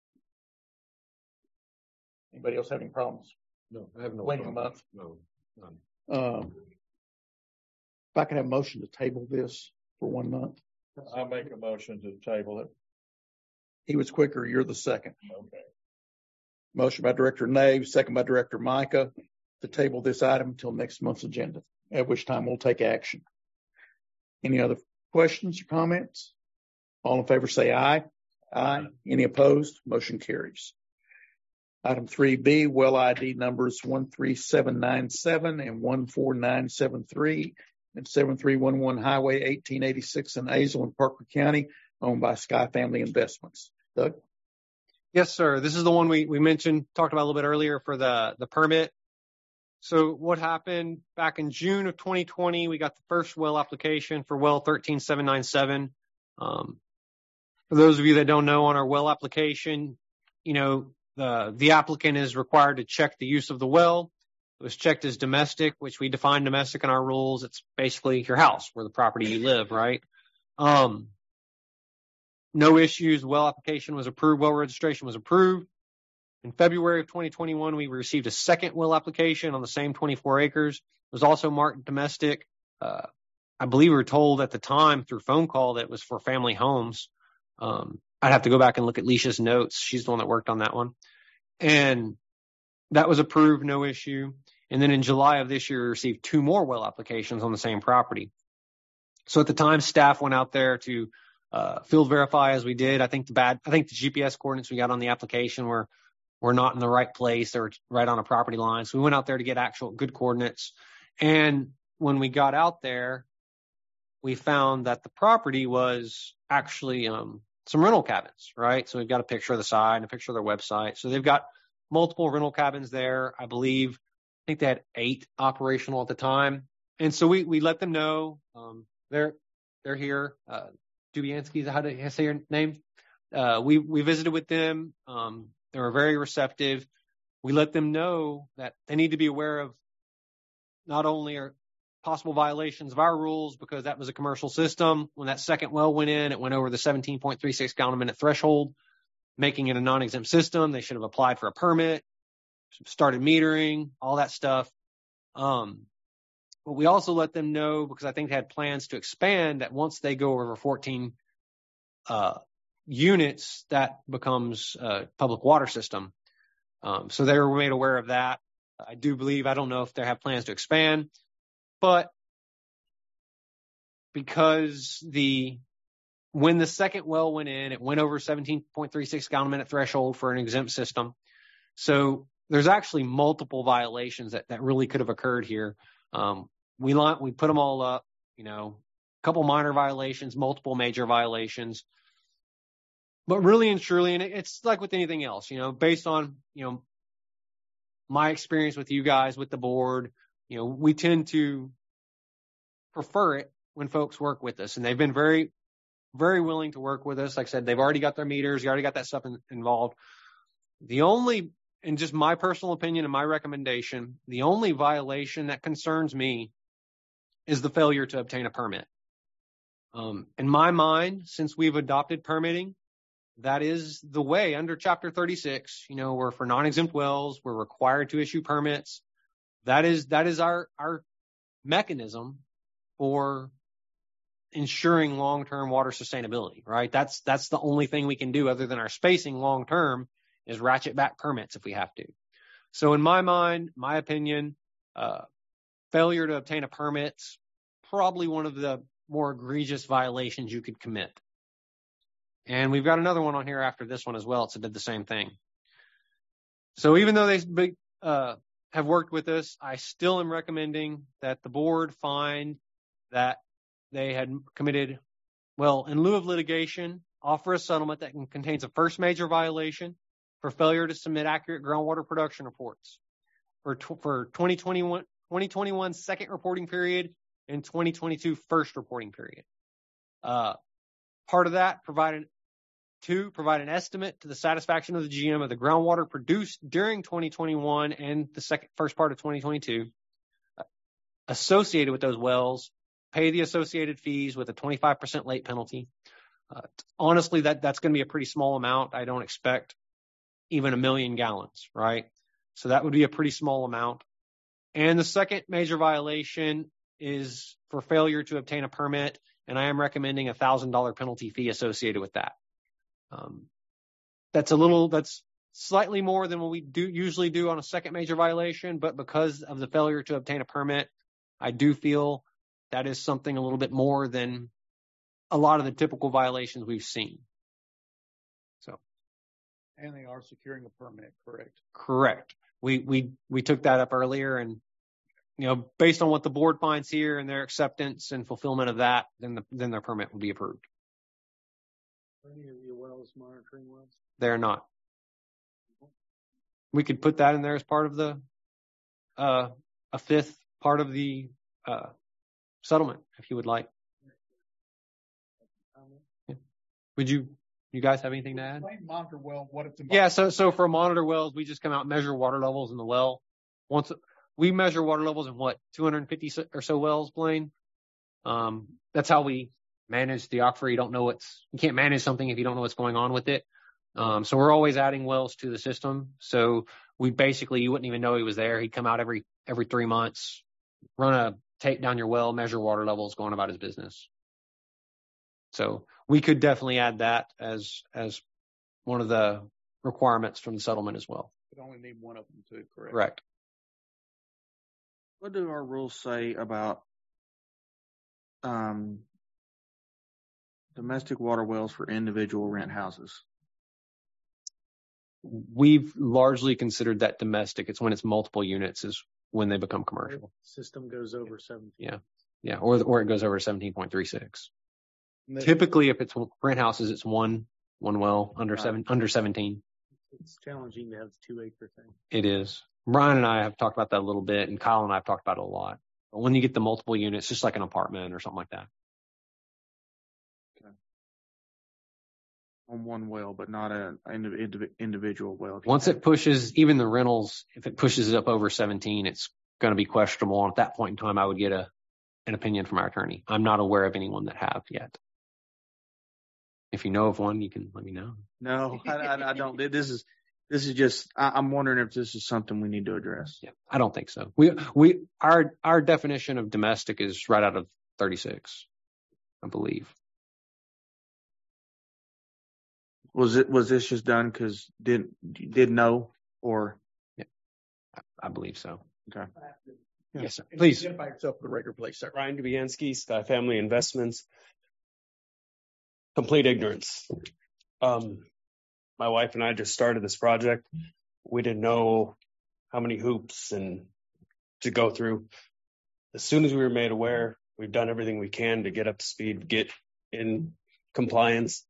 Anybody else have any problems? No, I have no waiting problem. A month. No, none. If I could have a motion to table this for 1 month. I'll make a motion to table it. He was quicker. You're the second. Okay. Motion by Director Nave, second by Director Micah, to table this item until next month's agenda, at which time we'll take action. Any other questions or comments? All in favor say aye. Aye. Any opposed? Motion carries. Item 3B, well ID numbers 13797 and 14973 and 7311 Highway 1886 in Azle and Parker County, owned by Sky Family Investments. Doug? Yes, sir. This is the one we talked about a little bit earlier for the permit. So what happened back in June of 2020, we got the first well application for well 13797. For those of you that don't know, on our well application, the applicant is required to check the use of the well. It was checked as domestic, which we define domestic in our rules. It's basically your house where the property you live, right? No issues. Well application was approved. Well registration was approved. In February of 2021, we received a second well application on the same 24 acres. It was also marked domestic. I believe we were told at the time through phone call that it was for family homes. I'd have to go back and look at Leisha's notes. She's the one that worked on that one. And that was approved, no issue. And then in July of this year, we received 2 more well applications on the same property. So at the time, staff went out there to field verify as we did. I think the GPS coordinates we got on the application were not in the right place. They were right on a property line. So we went out there to get actual good coordinates. And when we got out there, we found that the property was actually rental cabins, right? So we've got a picture of the site and a picture of their website. So they've got multiple rental cabins there. I think they had 8 operational at the time. And so we let them know, they're here. Dubiansky, how do you say your name? We visited with them. They were very receptive. We let them know that they need to be aware of not only are possible violations of our rules, because that was a commercial system. When that second well went in, it went over the 17.36 gallon a minute threshold, making it a non-exempt system. They should have applied for a permit, started metering, all that stuff. But we also let them know, because I think they had plans to expand, that once they go over 14 units, that becomes a public water system. So they were made aware of that. I don't know if they have plans to expand, but because when the second well went in, it went over 17.36 gallon a minute threshold for an exempt system. So there's actually multiple violations that really could have occurred here. We put them all up, a couple minor violations, multiple major violations. But really and truly, and it's like with anything else, based on, my experience with you guys, with the board, we tend to prefer it when folks work with us. And they've been very, very willing to work with us. Like I said, they've already got their meters. They already got that stuff involved. And just my personal opinion and my recommendation, the only violation that concerns me is the failure to obtain a permit. In my mind, since we've adopted permitting, that is the way under Chapter 36. We're for non-exempt wells. We're required to issue permits. That is our mechanism for ensuring long-term water sustainability, right? That's the only thing we can do other than our spacing long-term is ratchet back permits if we have to. So in my mind, my opinion, failure to obtain a permit's probably one of the more egregious violations you could commit. And we've got another one on here after this one as well. It did the same thing. So even though they have worked with us, I still am recommending that the board find that they had committed, in lieu of litigation, offer a settlement that contains a first major violation for failure to submit accurate groundwater production reports for 2021 second reporting period and 2022 first reporting period. Part of that, provide an estimate to the satisfaction of the GM of the groundwater produced during 2021 and the first part of 2022 associated with those wells, pay the associated fees with a 25% late penalty. Honestly, that's going to be a pretty small amount. I don't expect even 1 million gallons, right? So that would be a pretty small amount. And the second major violation is for failure to obtain a permit, and I am recommending a $1,000 penalty fee associated with that. That's slightly more than what we usually do on a second major violation, but because of the failure to obtain a permit, I do feel that is something a little bit more than a lot of the typical violations we've seen. And they are securing a permit, correct? Correct. We took that up earlier, and based on what the board finds here and their acceptance and fulfillment of that, then their permit will be approved. Are any of your wells monitoring wells? They're not. We could put that in there as part of the a fifth part of the settlement, if you would like. Yeah. Would you guys have anything to add? Monitor well, what it's about. Yeah, so for monitor wells, we just come out and measure water levels in the well. Once we measure water levels in 250 or so wells, Blaine. That's how we manage the aquifer. You can't manage something if you don't know what's going on with it. So we're always adding wells to the system. So you wouldn't even know he was there. He'd come out every 3 months, run a tape down your well, measure water levels, going about his business. So we could definitely add that as one of the requirements from the settlement as well. But only need one of them too, correct? Correct. What do our rules say about domestic water wells for individual rent houses? We've largely considered that domestic. It's when it's multiple units is when they become commercial. System goes over 17. Yeah. Or it goes over 17.36. Typically, if it's rent houses, it's one one well under 17. It's challenging to have the 2-acre thing. It is. Brian and I have talked about that a little bit, and Kyle and I have talked about it a lot. But when you get the multiple units, just like an apartment or something like that. On one well, but not an individual well. Once it pushes, even the rentals, if it pushes it up over 17, it's going to be questionable. And at that point in time, I would get an opinion from our attorney. I'm not aware of anyone that have yet. If you know of one, you can let me know. No, I don't. This is just, I'm wondering if this is something we need to address. Yeah, I don't think so. Our definition of domestic is right out of 36, I believe. Was this just done because didn't know or? Yeah, I believe so. Okay. Yes, sir. Please. Identify yourself for the record, please, sir. Ryan Dubiansky, Sky Family Investments. Complete ignorance. My wife and I just started this project. We didn't know how many hoops and to go through. As soon as we were made aware, we've done everything we can to get up to speed, get in compliance.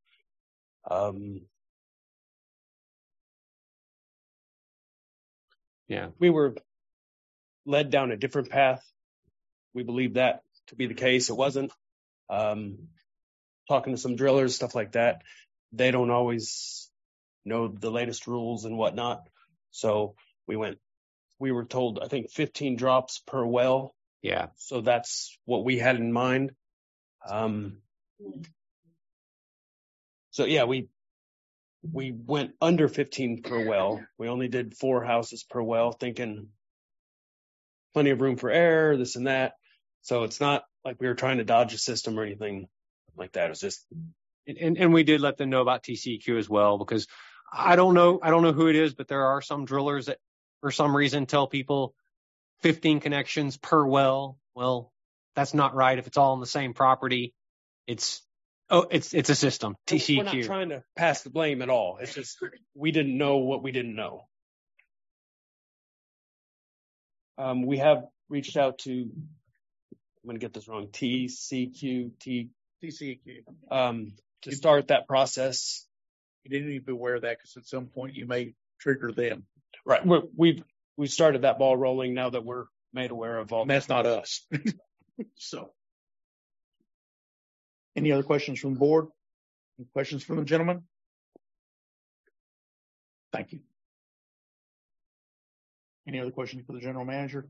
Yeah, we were led down a different path. We believed that to be the case. It wasn't. Talking to some drillers, stuff like that, they don't always know the latest rules and whatnot. So we were told, I think 15 drops per well. Yeah. So that's what we had in mind. So yeah, we went under 15 per well. We only did 4 houses per well, thinking plenty of room for error, this and that. So it's not like we were trying to dodge a system or anything like that. It was just, and we did let them know about TCEQ as well, because I don't know who it is, but there are some drillers that for some reason tell people 15 connections per well. Well, that's not right. If it's all on the same property, it's a system. TCEQ. We're not trying to pass the blame at all. It's just we didn't know what we didn't know. We have reached out to, I'm going to get this wrong, TCEQ, to start that process. You didn't need to be aware of that because at some point you may trigger them. Right. We've started that ball rolling now that we're made aware of all. And that's not us. So, any other questions from the board? Any questions from the gentleman? Thank you. Any other questions for the general manager?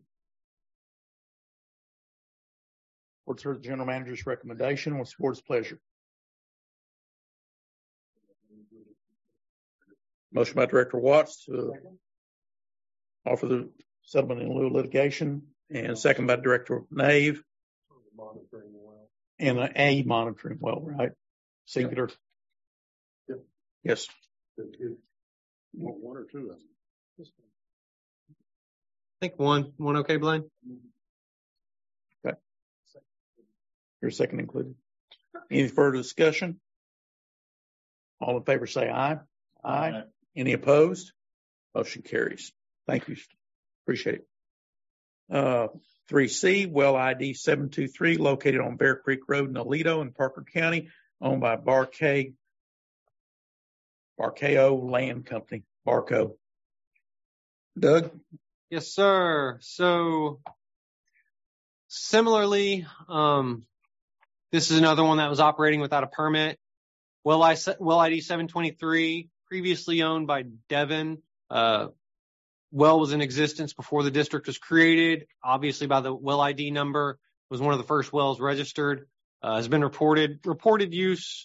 What's the general manager's recommendation? What's the board's pleasure? Motion by Director Watts to offer the settlement in lieu of litigation, and second by Director Nave. And a monitoring well, right? Singular. Yes. One or two. I think one okay, Blaine? Okay. Your second included. Any further discussion? All in favor say aye. Aye. Any opposed? Motion carries. Thank you. Appreciate it. 3C, well ID 723, located on Bear Creek Road in Aledo in Parker County, owned by Barco Land Company. Barco. Doug? Yes, sir. So similarly, this is another one that was operating without a permit. Well ID 723, previously owned by Devon. Well was in existence before the district was created. Obviously, by the well ID number, was one of the first wells registered. Has been reported use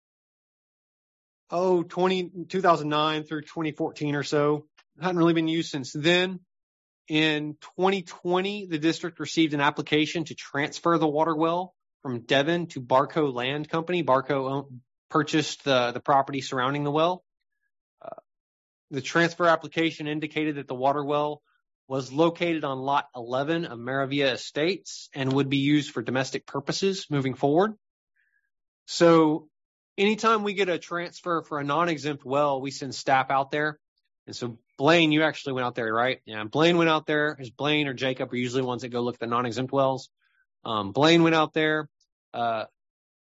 2009 through 2014 or so. Hadn't really been used since then. In 2020, the district received an application to transfer the water well from Devon to Barco Land Company. Barco purchased the property surrounding the well. The transfer application indicated that the water well was located on Lot 11 of Maravilla Estates and would be used for domestic purposes moving forward. So anytime we get a transfer for a non-exempt well, we send staff out there. And so Blaine, you actually went out there, right? Yeah, Blaine went out there. As Blaine or Jacob are usually ones that go look at the non-exempt wells. Blaine went out there.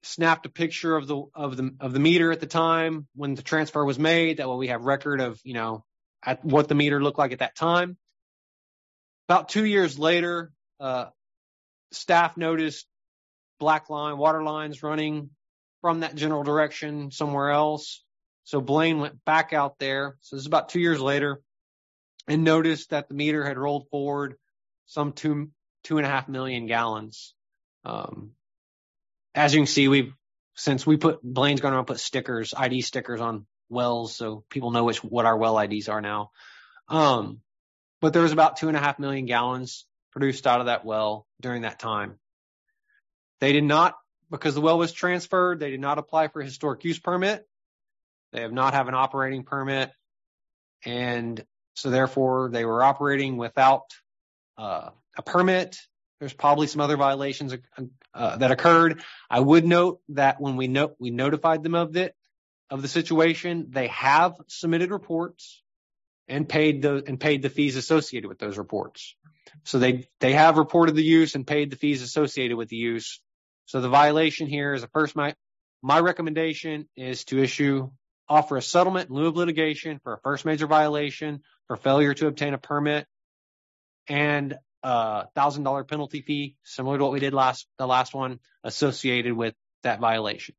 snapped a picture of the meter at the time when the transfer was made. That way we have record of, at what the meter looked like at that time. About 2 years later, staff noticed water lines running from that general direction somewhere else. So Blaine went back out there. So this is about 2 years later, and noticed that the meter had rolled forward some 2.5 million gallons. As you can see, Blaine's going to put stickers, ID stickers on wells, so people know what our well IDs are now. But there was about 2.5 million gallons produced out of that well during that time. They did not, because the well was transferred, they did not apply for a historic use permit. They have not have an operating permit. And so therefore they were operating without a permit. There's probably some other violations that occurred. I would note that when we notified them of the situation, they have submitted reports and paid the fees associated with those reports. So they have reported the use and paid the fees associated with the use. So the violation here is my recommendation is to offer a settlement in lieu of litigation for a first major violation for failure to obtain a permit, and $1,000 penalty fee, similar to what we did the last one, associated with that violation.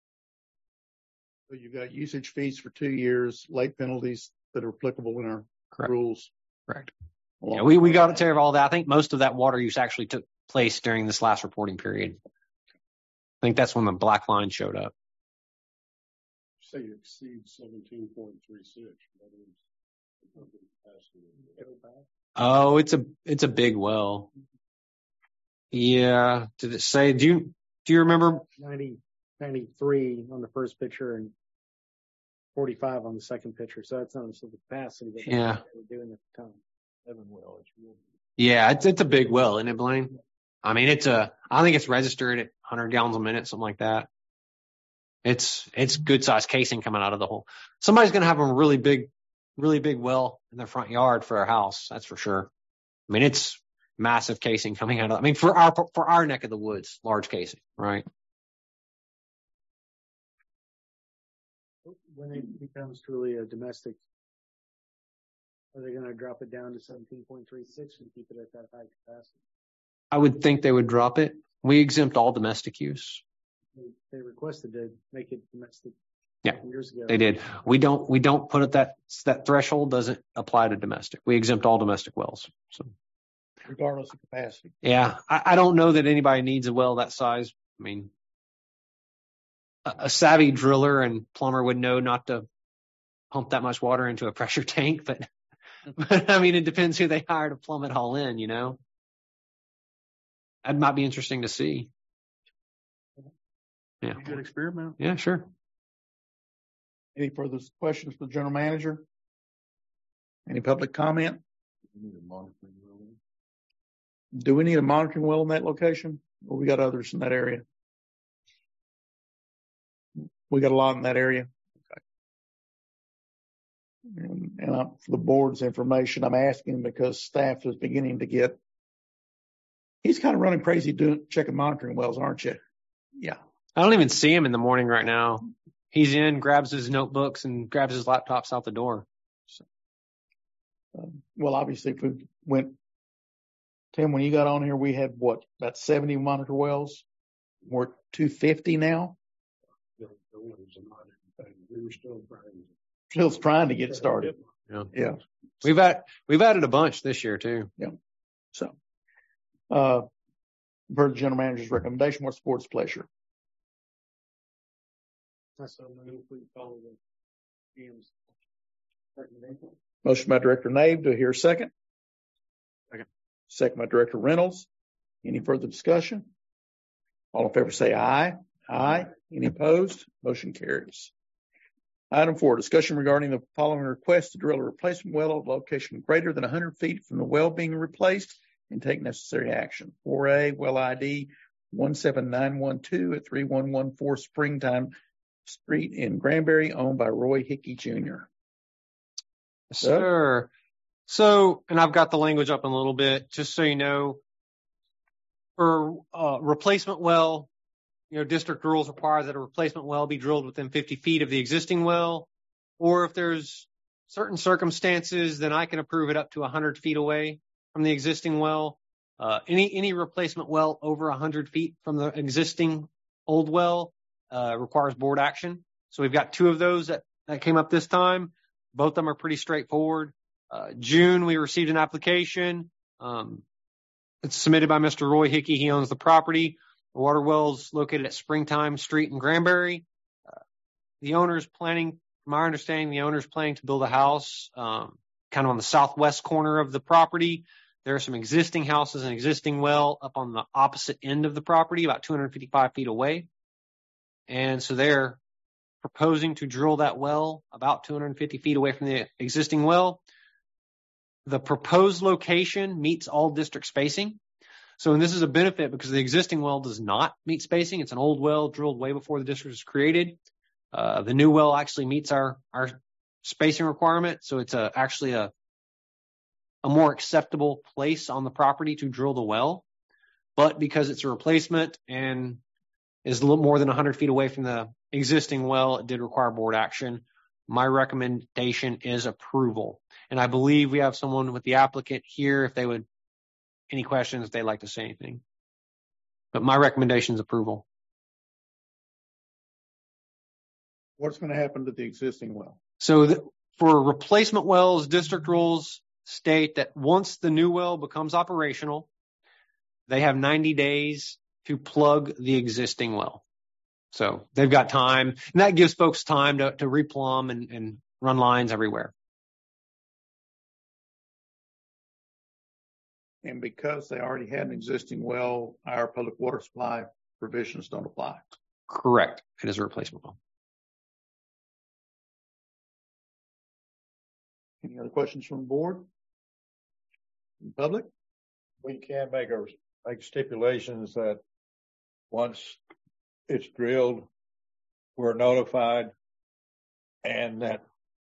So you've got usage fees for 2 years, late penalties that are applicable in our rules. Correct. Yeah, we got to take care of all that. I think most of that water use actually took place during this last reporting period. I think that's when the black line showed up. Say you exceed 17.36. Oh, it's a big well. Yeah. Did it say? Do you remember? 93 on the first picture and 45 on the second picture. So that's not the capacity that they were doing at the time. Yeah, it's a big well, isn't it, Blaine? I mean, I think it's registered at 100 gallons a minute, something like that. It's good sized casing coming out of the hole. Somebody's going to have a really big well in their front yard for their house. That's for sure. I mean, it's massive casing coming out of, for our neck of the woods, large casing, right? When it becomes truly a domestic, are they going to drop it down to 17.36 and keep it at that high capacity? I would think they would drop it. We exempt all domestic use. They requested to make it domestic. Yeah, years ago. They did. We don't put it that threshold doesn't apply to domestic. We exempt all domestic wells. So regardless of capacity. Yeah, I don't know that anybody needs a well that size. I mean, a savvy driller and plumber would know not to pump that much water into a pressure tank, but I mean, it depends who they hire to plumb it all in, That might be interesting to see. Yeah. Good experiment. Yeah, sure. Any further questions for the general manager? Any public comment? Do we need a monitoring well in that location? Or we got others in that area? We got a lot in that area. Okay. And for the board's information, I'm asking because staff is beginning to get, he's kind of running crazy checking monitoring wells, aren't you? Yeah. I don't even see him in the morning right now. He's in, grabs his notebooks and grabs his laptops out the door. So. Well, obviously, if we went, Tim, when you got on here, we had about 70 monitor wells. We're 250 now. Still trying to get started. Yeah. We've added a bunch this year too. Yeah. So, per the general manager's recommendation, what's the board's pleasure? Motion by Director Nave. Do I hear a second? Second by Director Reynolds. Any further discussion? All in favor say aye. Aye. Any opposed? Motion carries. Item 4, discussion regarding the following request to drill a replacement well at a location greater than 100 feet from the well being replaced and take necessary action. 4A, well ID 17912 at 3114 Springtime Street in Granbury, owned by Roy Hickey Jr. Sure. So, and I've got the language up in a little bit, just so you know, for replacement well, district rules require that a replacement well be drilled within 50 feet of the existing well, or if there's certain circumstances, then I can approve it up to 100 feet away from the existing well. Any replacement well over 100 feet from the existing old well requires board action. So we've got two of those that came up this time. Both of them are pretty straightforward. June, we received an application. It's submitted by Mr. Roy Hickey. He owns the property. The water well's located at Springtime Street in Granbury. The owner's planning, from my understanding, planning to build a house kind of on the southwest corner of the property. There are some existing houses and existing well up on the opposite end of the property, about 255 feet away. And so they're proposing to drill that well about 250 feet away from the existing well. The proposed location meets all district spacing. So, and this is a benefit because the existing well does not meet spacing. It's an old well drilled way before the district was created. The new well actually meets our spacing requirement. So it's actually a more acceptable place on the property to drill the well. But because it's a replacement and is a little more than 100 feet away from the existing well, it did require board action. My recommendation is approval. And I believe we have someone with the applicant here if they would, any questions, if they'd like to say anything. But my recommendation is approval. What's going to happen to the existing well? So for replacement wells, district rules state that once the new well becomes operational, they have 90 days to plug the existing well. So they've got time, and that gives folks time to replumb and run lines everywhere. And because they already had an existing well, our public water supply provisions don't apply. Correct. It is a replacement well. Any other questions from the board? In public? We can make stipulations that once it's drilled, we're notified, and that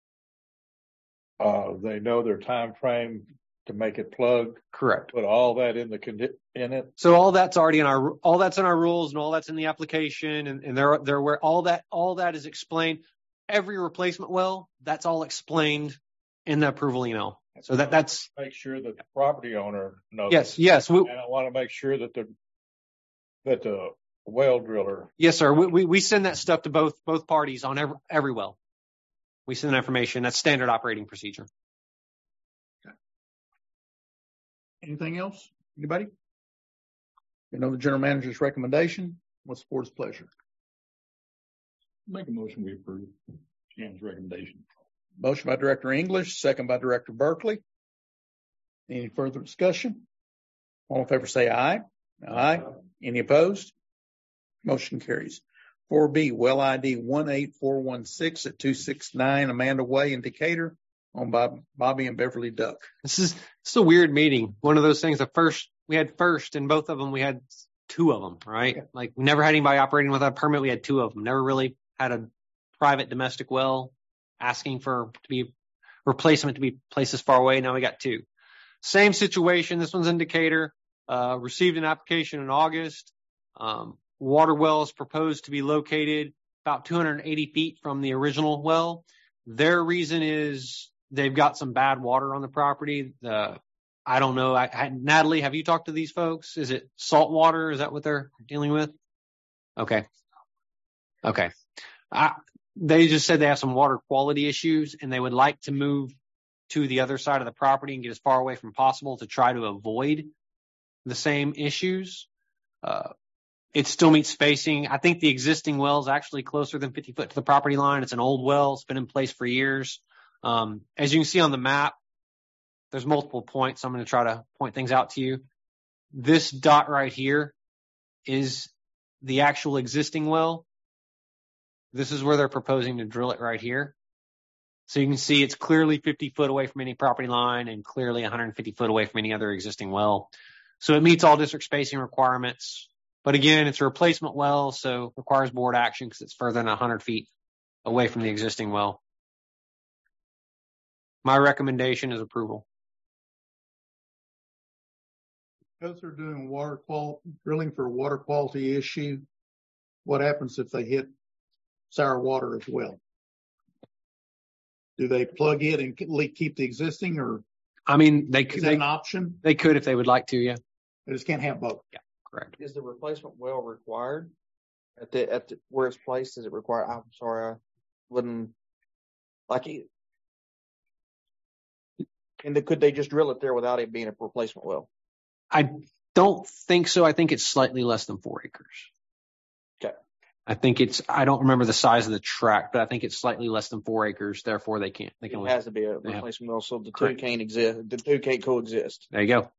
they know their time frame to make it plugged. Correct. Put all that in it. So all that's already in our rules, and all that's in the application, and they're where all that is explained. Every replacement well, that's all explained in the approval email. So that's make sure that the property owner knows. Yes. And I want to make sure that the well driller. Yes, sir. We send that stuff to both parties on every well. We send that information. That's standard operating procedure. Okay. Anything else? Anybody? You know the general manager's recommendation. What's the board's pleasure? Make a motion we approve Jan's recommendation. Motion by Director English, second by Director Berkeley. Any further discussion? All in favor say aye. Aye. Any opposed? Motion carries. 4B, well ID 18416 at 269 Amanda Way in Decatur, owned by Bobby and Beverly Duck. It's a weird meeting. One of those things. We had first, and both of them we had two of them, right? Okay. Like we never had anybody operating without a permit. We had two of them. Never really had a private domestic well asking for replacement to be placed as far away. Now we got two. Same situation. This one's in Decatur. Received an application in August. Water well is proposed to be located about 280 feet from the original well. Their reason is they've got some bad water on the property. I don't know. Natalie, have you talked to these folks? Is it salt water? Is that what they're dealing with? Okay. They just said they have some water quality issues, and they would like to move to the other side of the property and get as far away from possible to try to avoid the same issues. It still meets spacing. I think the existing well is actually closer than 50 foot to the property line. It's an old well. It's been in place for years. As you can see on the map, there's multiple points. I'm going to try to point things out to you. This dot right here is the actual existing well. This is where they're proposing to drill it right here. So you can see it's clearly 50 foot away from any property line and clearly 150 foot away from any other existing well. So it meets all district spacing requirements. But again, it's a replacement well, so it requires board action because it's further than 100 feet away from the existing well. My recommendation is approval. Because they're doing drilling for a water quality issue, what happens if they hit sour water as well? Do they plug it and keep the existing, or I mean, they is that an option? They could if they would like to, yeah. They just can't have both. Yeah, correct. Is the replacement well required at the where it's placed? Is it required? I'm sorry, I wouldn't like it. And could they just drill it there without it being a replacement well? I don't think so. I think it's slightly less than 4 acres. Okay. I don't remember the size of the tract, but I think it's slightly less than 4 acres. Therefore, they can. It has to be a replacement well, so the two can't exist. The two can't coexist. There you go.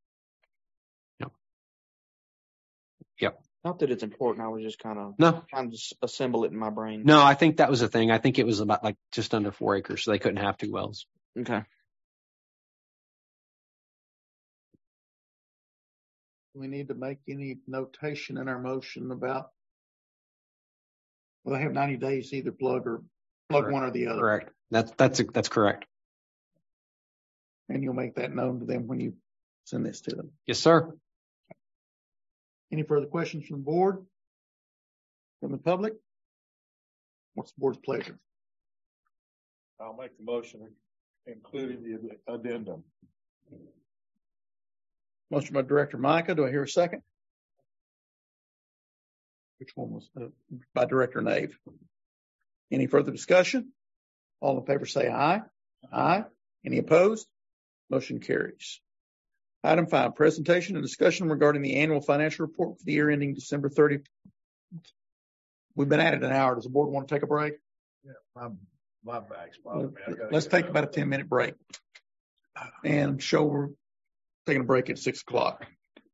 Yep. Not that it's important. I was just kind of trying to assemble it in my brain. No, I think that was the thing. I think it was about like just under 4 acres, so they couldn't have 2 wells. Okay. We need to make any notation in our motion about, well, they have 90 days to either plug Correct. one or the other. Correct. That's correct. And you'll make that known to them when you send this to them. Yes, sir. Any further questions from the board? From the public? What's the board's pleasure? I'll make the motion, including the addendum. Motion by Director Micah. Do I hear a second? Which one was by Director Nave? Any further discussion? All in favor say aye. Aye. Any opposed? Motion carries. Item 5, presentation and discussion regarding the annual financial report for the year ending December 30. We've been at it an hour. Does the board want to take a break? Yeah, my back's bothering me. Let's take about a 10-minute break. And show we're taking a break at 6 o'clock.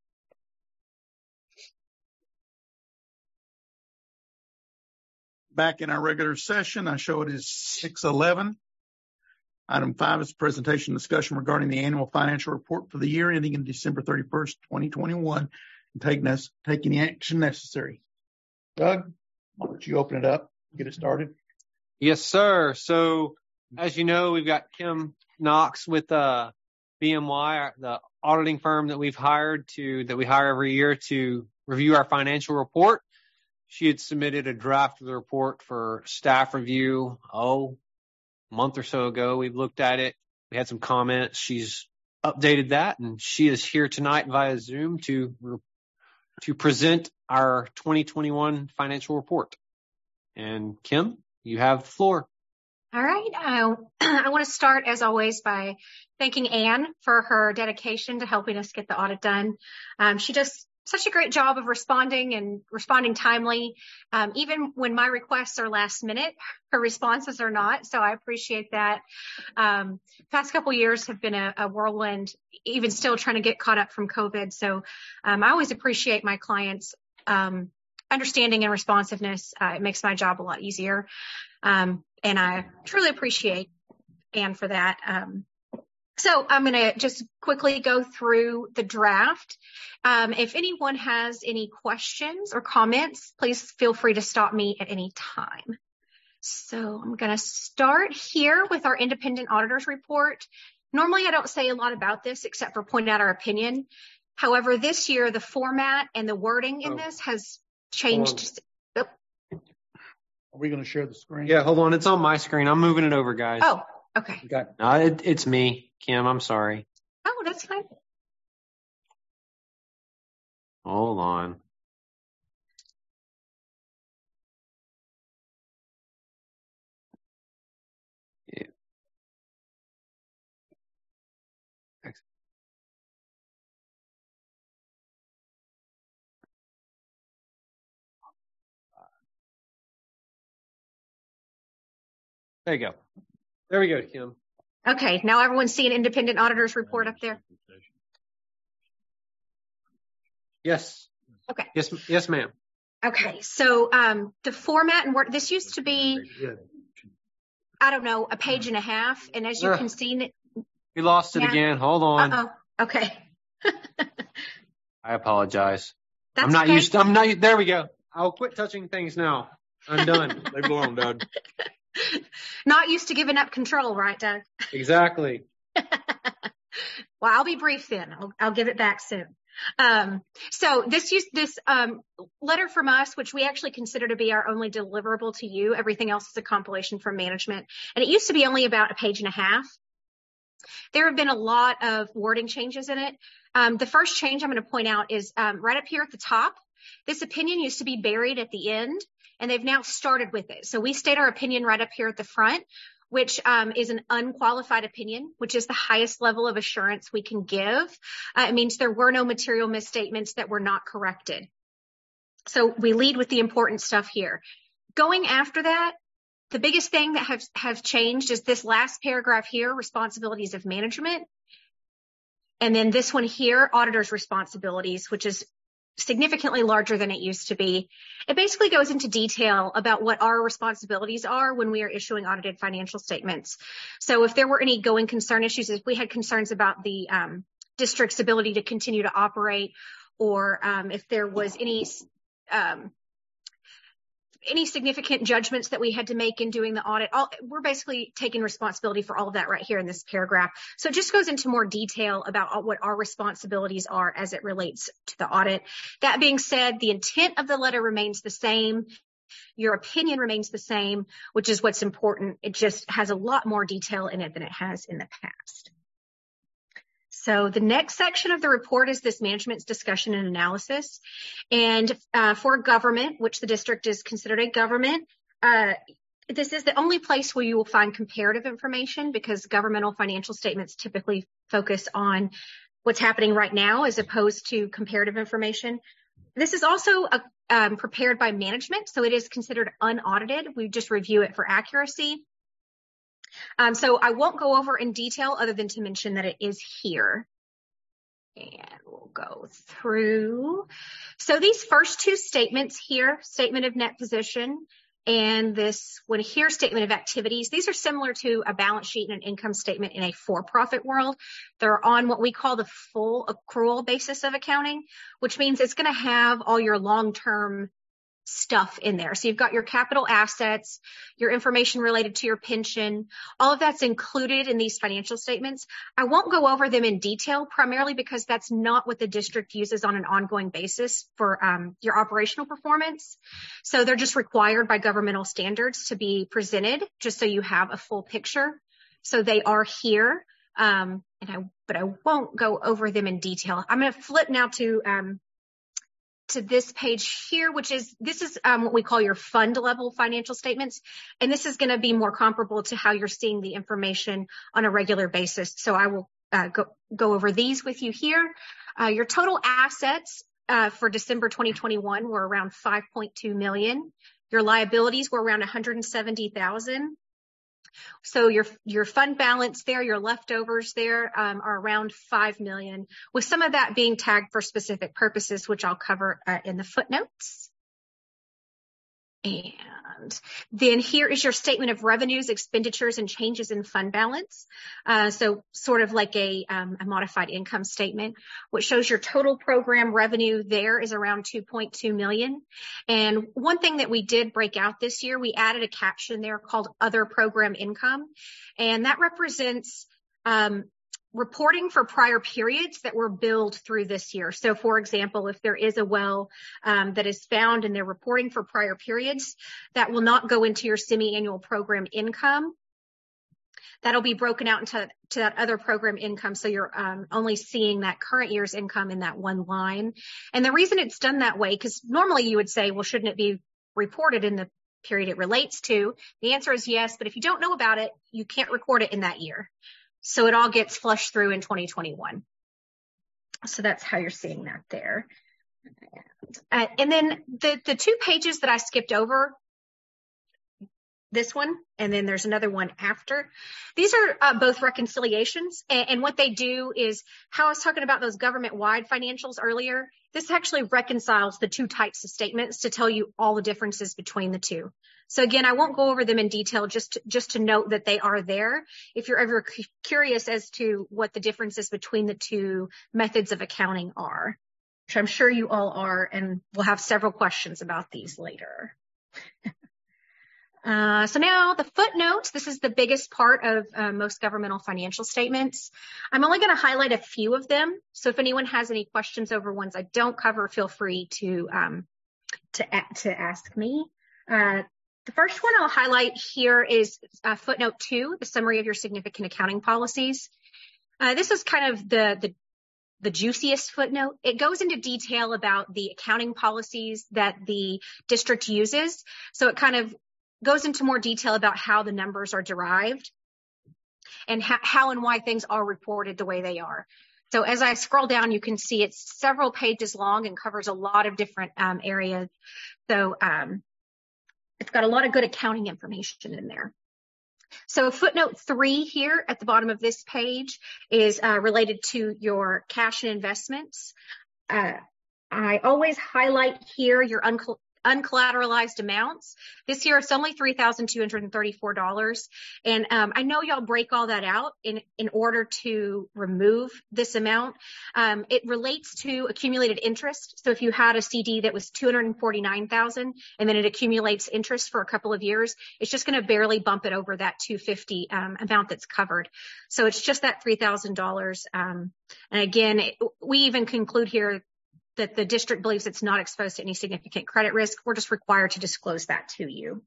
Back in our regular session, I show it is 6:11. Item 5 is presentation discussion regarding the annual financial report for the year ending in December 31st, 2021, and take any action necessary. Doug, why don't you open it up, get it started? Yes, sir. So, as you know, we've got Kim Knox with BMY, the auditing firm that we hire every year to review our financial report. She had submitted a draft of the report for staff review, a month or so ago. We've looked at it. We had some comments. She's updated that, and she is here tonight via Zoom to present our 2021 financial report. And Kim, you have the floor. All right. I want to start, as always, by thanking Anne for her dedication to helping us get the audit done. She does such a great job of responding timely. Even when my requests are last minute, her responses are not. So I appreciate that. Past couple years have been a whirlwind, even still trying to get caught up from COVID. So I always appreciate my clients' understanding and responsiveness. It makes my job a lot easier. And I truly appreciate Anne for that. So I'm going to just quickly go through the draft. If anyone has any questions or comments, please feel free to stop me at any time. So I'm going to start here with our independent auditor's report. Normally, I don't say a lot about this except for point out our opinion. However, this year, the format and the wording in this has changed. Are we going to share the screen? Yeah, hold on. It's on my screen. I'm moving it over, guys. Oh, okay. No, it's me, Kim. I'm sorry. Oh, that's fine. Hold on. Yeah. There you go. There we go, Kim. Okay, now everyone's seeing independent auditor's report up there? Yes. Okay. Yes, ma'am. Okay, so the format and work, this used to be, I don't know, a page and a half. And as you can see, we lost it again. Hold on. Uh-oh. Okay. I apologize. That's there we go. I'll quit touching things now. I'm done. Leave it alone, Doug. Not used to giving up control, right, Doug? Exactly. Well, I'll be brief then. I'll give it back soon. So this letter from us, which we actually consider to be our only deliverable to you, everything else is a compilation from management. And it used to be only about a page and a half. There have been a lot of wording changes in it. The first change I'm going to point out is right up here at the top. This opinion used to be buried at the end, and they've now started with it. So we state our opinion right up here at the front, which is an unqualified opinion, which is the highest level of assurance we can give. It means there were no material misstatements that were not corrected. So we lead with the important stuff here. Going after that, the biggest thing that have changed is this last paragraph here, responsibilities of management. And then this one here, auditor's responsibilities, which is significantly larger than it used to be. It basically goes into detail about what our responsibilities are when we are issuing audited financial statements. So if there were any going concern issues, if we had concerns about the district's ability to continue to operate, or if there was any significant judgments that we had to make in doing the audit, we're basically taking responsibility for all of that right here in this paragraph. So it just goes into more detail about what our responsibilities are as it relates to the audit. That being said, the intent of the letter remains the same. Your opinion remains the same, which is what's important. It just has a lot more detail in it than it has in the past. So the next section of the report is this management's discussion and analysis. And for government, which the district is considered a government, this is the only place where you will find comparative information, because governmental financial statements typically focus on what's happening right now as opposed to comparative information. This is also prepared by management, so it is considered unaudited. We just review it for accuracy. So I won't go over in detail other than to mention that it is here. And we'll go through. So these first two statements here, statement of net position, and this one here, statement of activities, these are similar to a balance sheet and an income statement in a for-profit world. They're on what we call the full accrual basis of accounting, which means it's going to have all your long-term stuff in there. So you've got your capital assets, your information related to your pension, all of that's included in these financial statements. I won't go over them in detail, primarily because that's not what the district uses on an ongoing basis for your operational performance. So they're just required by governmental standards to be presented, just so you have a full picture. So they are here, but I won't go over them in detail. I'm going to flip now to this page here, this is what we call your fund level financial statements. And this is going to be more comparable to how you're seeing the information on a regular basis. So I will go over these with you here. Your total assets for December 2021 were around $5.2 million. Your liabilities were around $170,000. So your fund balance there, your leftovers there are around $5 million, with some of that being tagged for specific purposes, which I'll cover in the footnotes. And then here is your statement of revenues, expenditures, and changes in fund balance. So sort of like a modified income statement, which shows your total program revenue there is around $2.2 million. And one thing that we did break out this year, we added a caption there called other program income. And that represents reporting for prior periods that were billed through this year. So for example, if there is a well that is found and they're reporting for prior periods, that will not go into your semi-annual program income. That'll be broken out into that other program income. So you're only seeing that current year's income in that one line. And the reason it's done that way, because normally you would say, well, shouldn't it be reported in the period it relates to? The answer is yes, but if you don't know about it, you can't record it in that year. So it all gets flushed through in 2021. So that's how you're seeing that there. And then the two pages that I skipped over, this one, and then there's another one after. These are both reconciliations. And what they do is, how I was talking about those government-wide financials earlier, this actually reconciles the two types of statements to tell you all the differences between the two. So again, I won't go over them in detail, just to note that they are there. If you're ever curious as to what the differences between the two methods of accounting are, which I'm sure you all are, and we'll have several questions about these later. So now the footnotes, this is the biggest part of most governmental financial statements. I'm only going to highlight a few of them. So if anyone has any questions over ones I don't cover, feel free to ask me. The first one I'll highlight here is footnote 2, the summary of your significant accounting policies. This is kind of the juiciest footnote. It goes into detail about the accounting policies that the district uses. So it kind of goes into more detail about how the numbers are derived and how and why things are reported the way they are. So as I scroll down, you can see it's several pages long and covers a lot of different areas. So it's got a lot of good accounting information in there. So footnote 3 here at the bottom of this page is related to your cash and investments. I always highlight here your uncollateralized amounts. This year it's only $3,234. And I know y'all break all that out in order to remove this amount. It relates to accumulated interest. So if you had a CD that was $249,000 and then it accumulates interest for a couple of years, it's just going to barely bump it over that $250 amount that's covered. So it's just that $3,000. And again, we even conclude here that the district believes it's not exposed to any significant credit risk. We're just required to disclose that to you.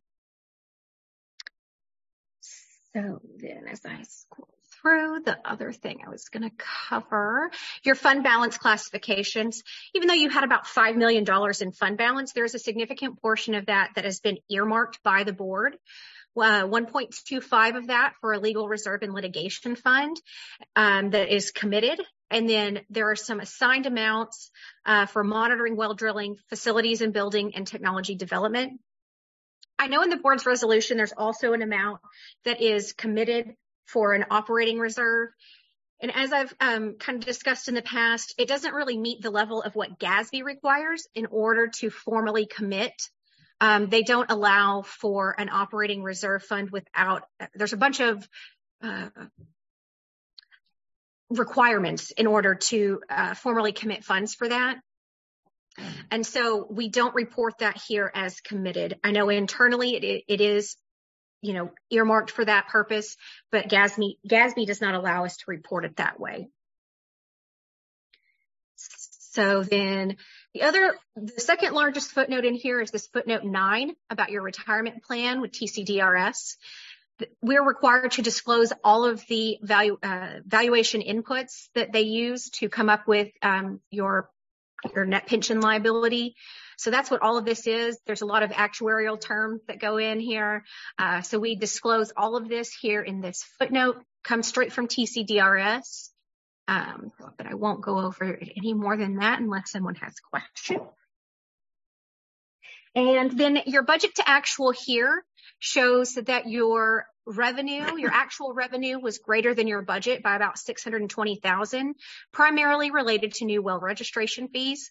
So then as I scroll through, the other thing I was going to cover, your fund balance classifications. Even though you had about $5 million in fund balance, there's a significant portion of that that has been earmarked by the board. 1.25 of that for a legal reserve and litigation fund that is committed. And then there are some assigned amounts for monitoring well drilling, facilities and building, and technology development. I know in the board's resolution, there's also an amount that is committed for an operating reserve. And as I've kind of discussed in the past, it doesn't really meet the level of what GASB requires in order to formally commit. They don't allow for an operating reserve fund without, there's a bunch of requirements in order to formally commit funds for that. And so we don't report that here as committed. I know internally it is, earmarked for that purpose, but GASB does not allow us to report it that way. So then the second largest footnote in here is this footnote 9 about your retirement plan with TCDRS. We're required to disclose all of the valuation inputs that they use to come up with your net pension liability. So that's what all of this is. There's a lot of actuarial terms that go in here. So we disclose all of this here in this footnote, comes straight from TCDRS. But I won't go over it any more than that unless someone has questions. And then your budget to actual here shows that your revenue, your actual revenue was greater than your budget by about $620,000, primarily related to new well registration fees.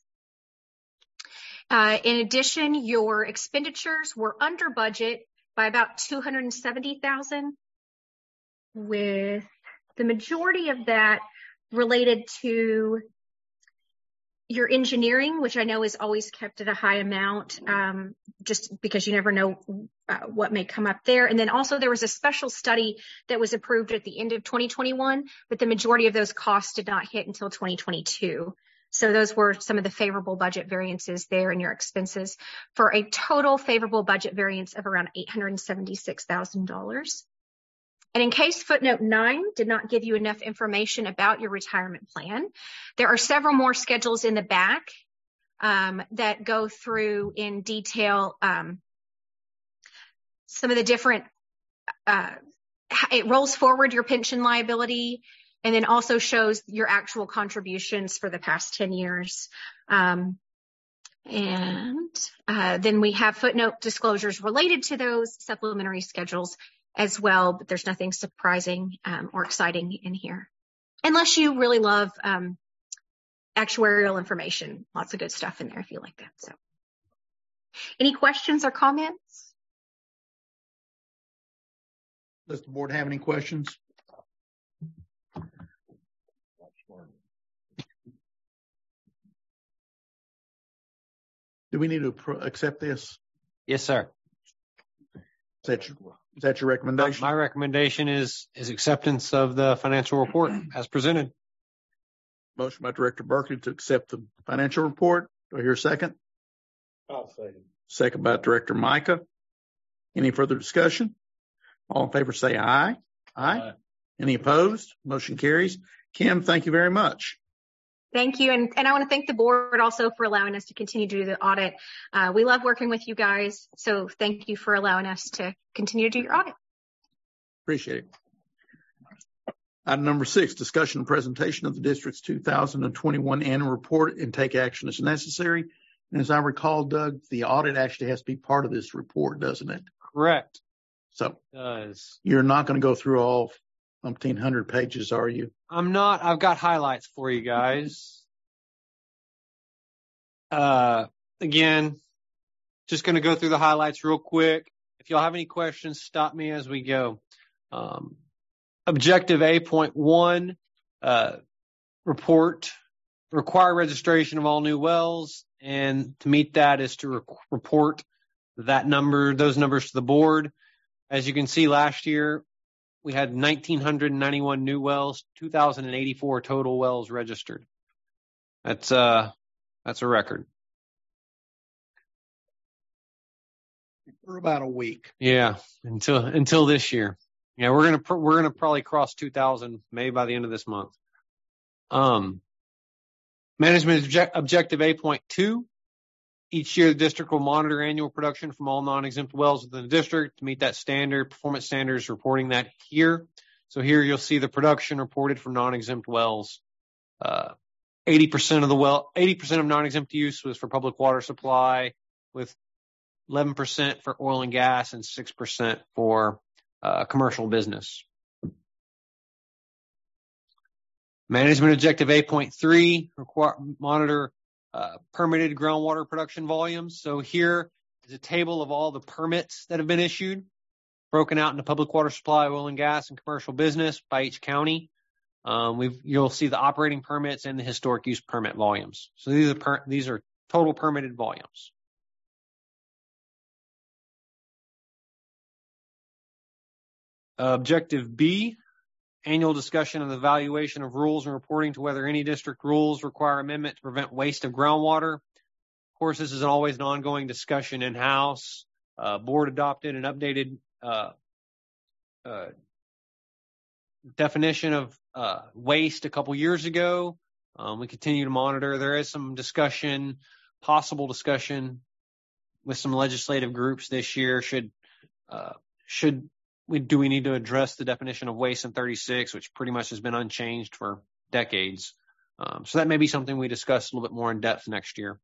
In addition, your expenditures were under budget by about $270,000, with the majority of that related to your engineering, which I know is always kept at a high amount, just because you never know what may come up there. And then also there was a special study that was approved at the end of 2021, but the majority of those costs did not hit until 2022. So those were some of the favorable budget variances there in your expenses for a total favorable budget variance of around $876,000. And in case footnote 9 did not give you enough information about your retirement plan, there are several more schedules in the back that go through in detail some of the different, it rolls forward your pension liability and then also shows your actual contributions for the past 10 years. Then we have footnote disclosures related to those supplementary schedules as well, but there's nothing surprising or exciting in here. Unless you really love actuarial information. Lots of good stuff in there if you like that. So, any questions or comments? Does the board have any questions? Do we need to accept this? Yes, sir. Is that your recommendation? My recommendation is acceptance of the financial report as presented. Motion by Director Berkeley to accept the financial report. Do I hear a second? I'll second. Second by Director Micah. Any further discussion? All in favor say aye. Aye. Any opposed? Motion carries. Kim, thank you very much. Thank you. And I want to thank the board also for allowing us to continue to do the audit. We love working with you guys. So thank you for allowing us to continue to do your audit. Appreciate it. Item number 6, discussion and presentation of the district's 2021 annual report and take action as necessary. And as I recall, Doug, the audit actually has to be part of this report, doesn't it? Correct. So it does. You're not going to go through all 1,500 pages, are you? I'm not. I've got highlights for you guys. Again, just going to go through the highlights real quick. If y'all have any questions, stop me as we go. Objective A.1, report, require registration of all new wells. And to meet that is to report those numbers to the board. As you can see, last year, we had 1,991 new wells, 2,084 total wells registered. That's a record. For about a week. Yeah, until this year. Yeah, we're gonna probably cross 2,000 maybe by the end of this month. Management objective A.2. Each year, the district will monitor annual production from all non-exempt wells within the district to meet that standard. Performance standards reporting that here. So here you'll see the production reported from non-exempt wells. 80% of non-exempt use was for public water supply, with 11% for oil and gas and 6% for commercial business. Management objective A.3, monitor permitted groundwater production volumes. So here is a table of all the permits that have been issued, broken out into public water supply, oil and gas, and commercial business by each county. You'll see the operating permits and the historic use permit volumes. So these are total permitted volumes. Objective B, annual discussion of the evaluation of rules and reporting to whether any district rules require amendment to prevent waste of groundwater. Of course, this is always an ongoing discussion in-house. Board adopted an updated definition of waste a couple years ago. We continue to monitor. There is some discussion, possible discussion with some legislative groups this year. Do we need to address the definition of waste in 36, which pretty much has been unchanged for decades? So that may be something we discuss a little bit more in depth next year.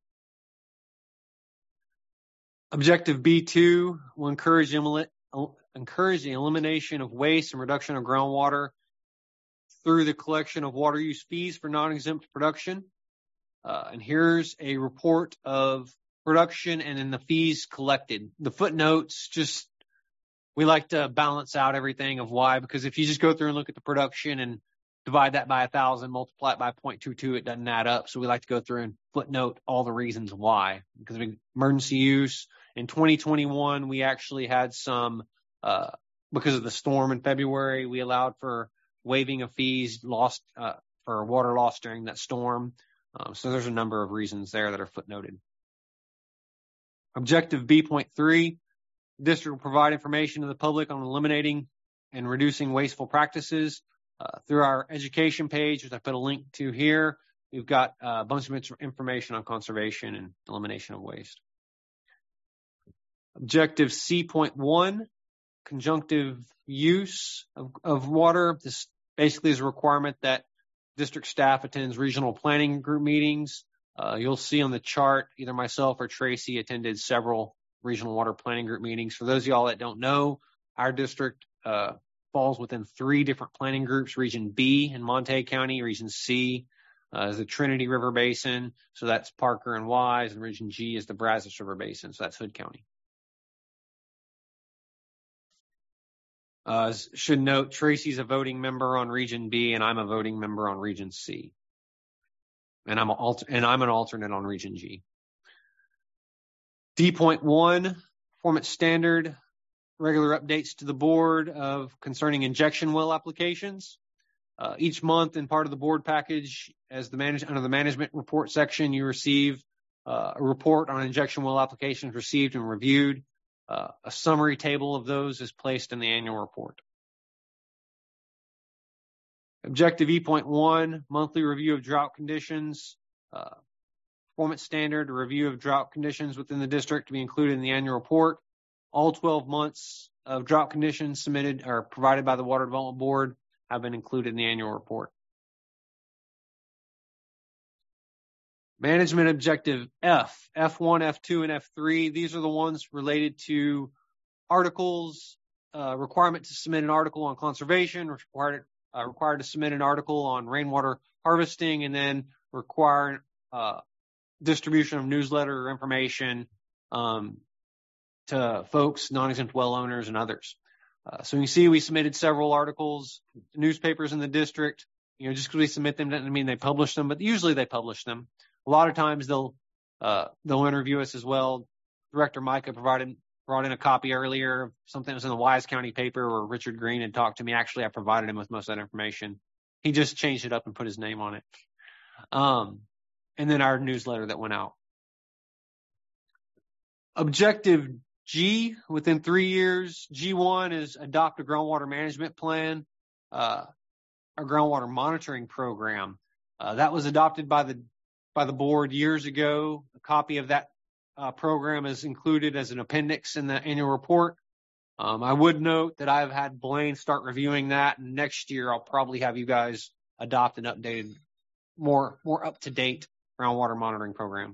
Objective B2 will encourage the elimination of waste and reduction of groundwater through the collection of water use fees for non-exempt production. And here's a report of production and then the fees collected. The footnotes we like to balance out everything of why, because if you just go through and look at the production and divide that by 1,000, multiply it by 0.22, it doesn't add up. So we like to go through and footnote all the reasons why. Because of emergency use. In 2021, we actually had some, because of the storm in February, we allowed for waiving of fees lost for water loss during that storm. So there's a number of reasons there that are footnoted. Objective B.3. District will provide information to the public on eliminating and reducing wasteful practices. Through our education page, which I put a link to here, we've got a bunch of information on conservation and elimination of waste. Objective C.1, conjunctive use of water. This basically is a requirement that district staff attends regional planning group meetings. You'll see on the chart, either myself or Tracy attended several regional water planning group meetings. For those of y'all that don't know, our district falls within 3 different planning groups: Region B in Montague County, Region C is the Trinity River Basin, so that's Parker and Wise, and Region G is the Brazos River Basin, so that's Hood County. Should note, Tracy's a voting member on Region B, and I'm a voting member on Region C, and I'm an alternate on Region G. D.1, performance standard regular updates to the board concerning injection well applications. Each month in part of the board package, under the management report section, you receive a report on injection well applications received and reviewed. A summary table of those is placed in the annual report. Objective E.1, monthly review of drought conditions. Performance standard, a review of drought conditions within the district to be included in the annual report. All 12 months of drought conditions submitted or provided by the Water Development Board have been included in the annual report. Management objective F, F1, F2, and F3. These are the ones related to articles, requirement to submit an article on conservation, required to submit an article on rainwater harvesting, and then require distribution of newsletter or information to folks, non-exempt well owners, and others. So you can see we submitted several articles to newspapers in the district. Just because we submit them doesn't mean they publish them, but usually they publish them. A lot of times they'll interview us as well. Director Micah brought in a copy earlier of something that was in the Wise County paper where Richard Green had talked to me. Actually, I provided him with most of that information. He just changed it up and put his name on it. And then our newsletter that went out. Objective G, within 3 years, G1 is adopt a groundwater management plan, a groundwater monitoring program. That was adopted by the board years ago. A copy of that program is included as an appendix in the annual report. I would note that I've had Blaine start reviewing that, and next year I'll probably have you guys adopt an updated, more up-to-date groundwater monitoring program.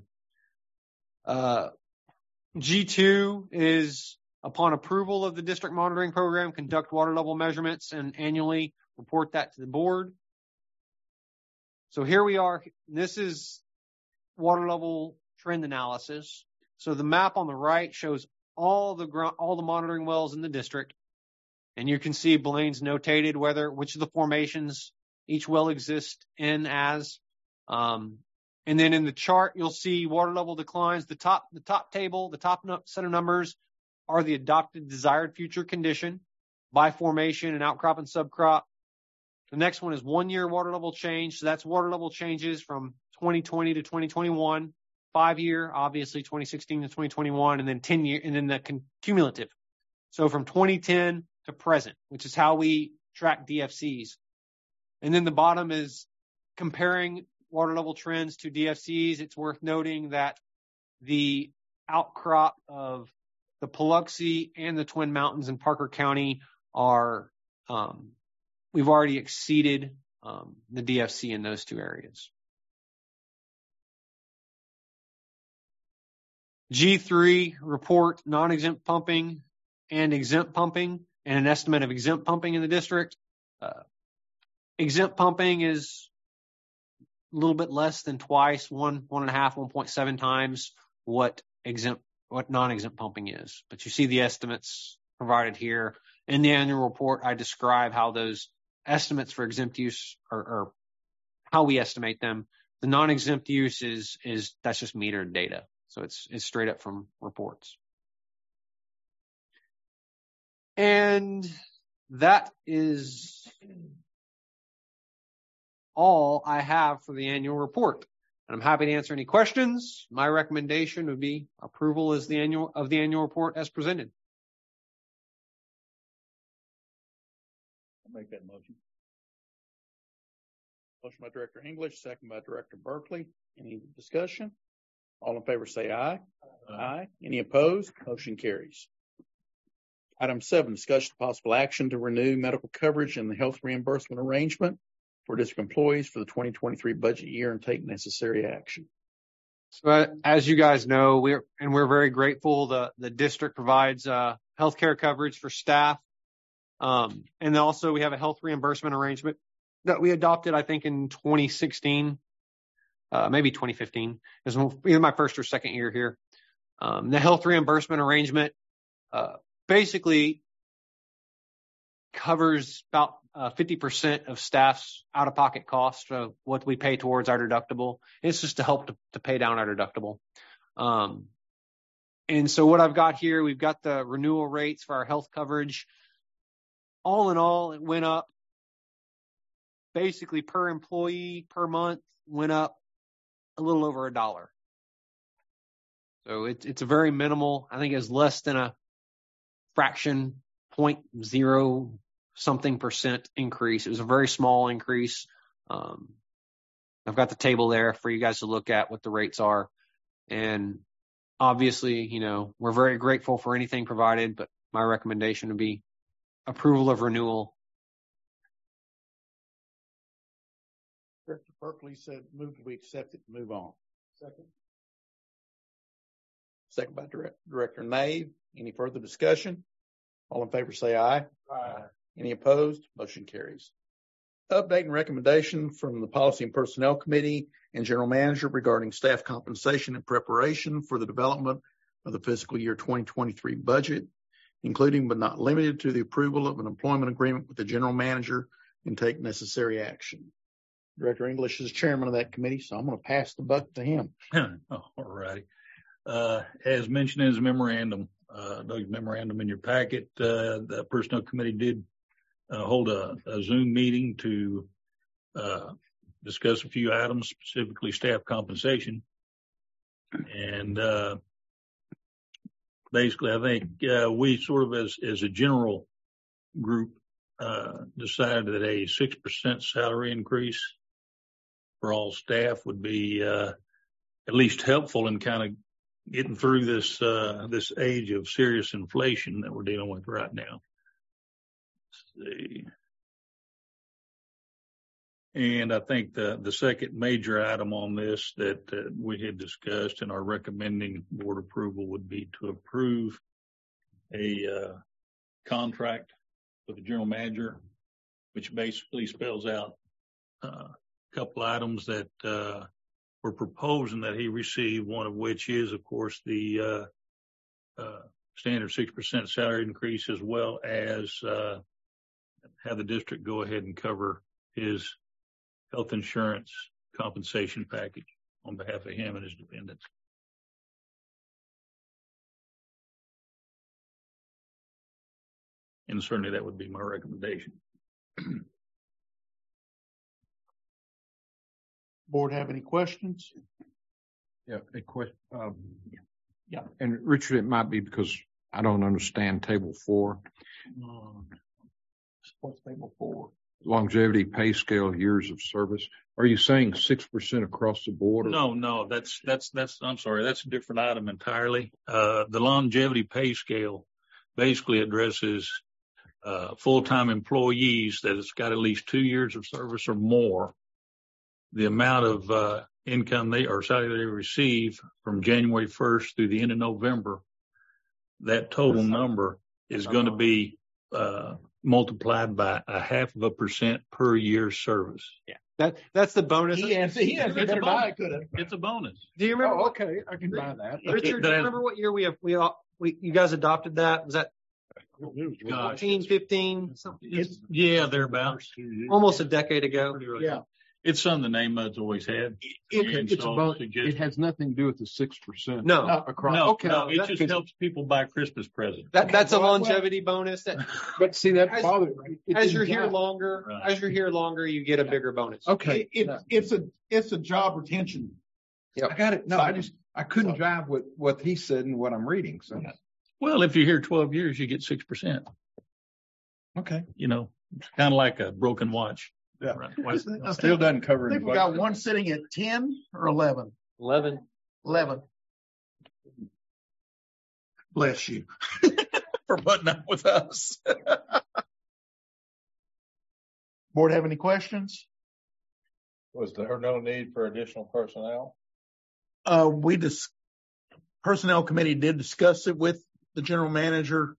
G2 is, upon approval of the district monitoring program, conduct water level measurements and annually report that to the board. So here we are. This is water level trend analysis. So the map on the right shows all the monitoring wells in the district, and you can see Blaine's notated which of the formations each well exists in as. And then in the chart, you'll see water level declines. The top table, the top set of numbers are the adopted desired future condition by formation and outcrop and subcrop. The next one is 1 year water level change. So that's water level changes from 2020 to 2021, 5 year, obviously 2016 to 2021, and then 10 year, and then the cumulative. So from 2010 to present, which is how we track DFCs. And then the bottom is comparing water level trends to DFCs. It's worth noting that the outcrop of the Paluxy and the Twin Mountains in Parker County are, we've already exceeded the DFC in those two areas. G3, report non-exempt pumping and exempt pumping and an estimate of exempt pumping in the district. Exempt pumping is a little bit less than twice, 1.5, 1.7 times what non-exempt pumping is. But you see the estimates provided here. In the annual report, I describe how those estimates for exempt use or how we estimate them. The non-exempt use is that's just metered data. So it's straight up from reports. And that is all I have for the annual report. And I'm happy to answer any questions. My recommendation would be approval of the annual report as presented. I'll make that motion. Motion by Director English, second by Director Berkeley. Any discussion? All in favor say aye. Aye. Any opposed? Motion carries. Item 7, discussion of possible action to renew medical coverage and the health reimbursement arrangement for district employees for the 2023 budget year and take necessary action. So as you guys know, we're very grateful. The district provides healthcare coverage for staff. And also we have a health reimbursement arrangement that we adopted, I think, in 2016, maybe 2015. It was either my first or second year here. The health reimbursement arrangement basically covers about 50% of staff's out-of-pocket cost of what we pay towards our deductible. It's just to help to pay down our deductible. And so what I've got here, we've got the renewal rates for our health coverage. All in all, it went up basically per employee per month, went up a little over $1. So it's a very minimal. I think it's less than a fraction, 0.0 something % increase. It was a very small increase. I've got the table there for you guys to look at what the rates are. And obviously, we're very grateful for anything provided, but my recommendation would be approval of renewal. Director Berkeley said, move we accept it and move on. Second by Director Nave. Any further discussion? All in favor say aye. Aye. Any opposed? Motion carries. Update and recommendation from the Policy and Personnel Committee and General Manager regarding staff compensation and preparation for the development of the fiscal year 2023 budget, including but not limited to the approval of an employment agreement with the General Manager and take necessary action. Director English is chairman of that committee, so I'm going to pass the buck to him. All righty. As mentioned in his memorandum, Doug's memorandum in your packet, the Personnel Committee did hold a Zoom meeting to discuss a few items, specifically staff compensation. And basically, I think we sort of, as a general group, decided that a 6% salary increase for all staff would be at least helpful in kind of getting through this age of serious inflation that we're dealing with right now. Let's see. And I think the second major item on this that we had discussed and are recommending board approval would be to approve a contract with the general manager, which basically spells out a couple items that we're proposing that he receive, one of which is, of course, the standard 6% salary increase, as well as have the district go ahead and cover his health insurance compensation package on behalf of him and his dependents. And certainly that would be my recommendation. Board have any questions? Yeah, a question. Yeah. And Richard, it might be because I don't understand table 4. What's table 4? Longevity pay scale, years of service. Are you saying 6% across the board? No, that's I'm sorry, that's a different item entirely. The longevity pay scale basically addresses full-time employees that has got at least 2 years of service or more. The amount of income salary they receive from January 1st through the end of November, that total number is going to be multiplied by 0.5% per year service. Yeah, that's the bonus. It's a bonus. Do you remember? Oh, okay, I can buy that. Richard, do you remember what year you guys adopted that? Was that 14, 15? Yeah, thereabouts. Almost a decade ago. Yeah. It's something the NAMUD's always had. It has nothing to do with the 6%. No. No, it just helps people buy Christmas presents. That's a longevity bonus. But see, that bothers me. As you're here longer, you get a bigger bonus. Okay. It's a job retention. I got it. No, I couldn't drive with what he said and what I'm reading. So, well, if you're here 12 years, you get 6%. Okay. It's kind of like a broken watch. Yeah. Right. Still doesn't cover. I think we got one sitting at 10 or 11. 11. Bless you for putting up with us. Board have any questions? Was there no need for additional personnel? Personnel committee did discuss it with the general manager.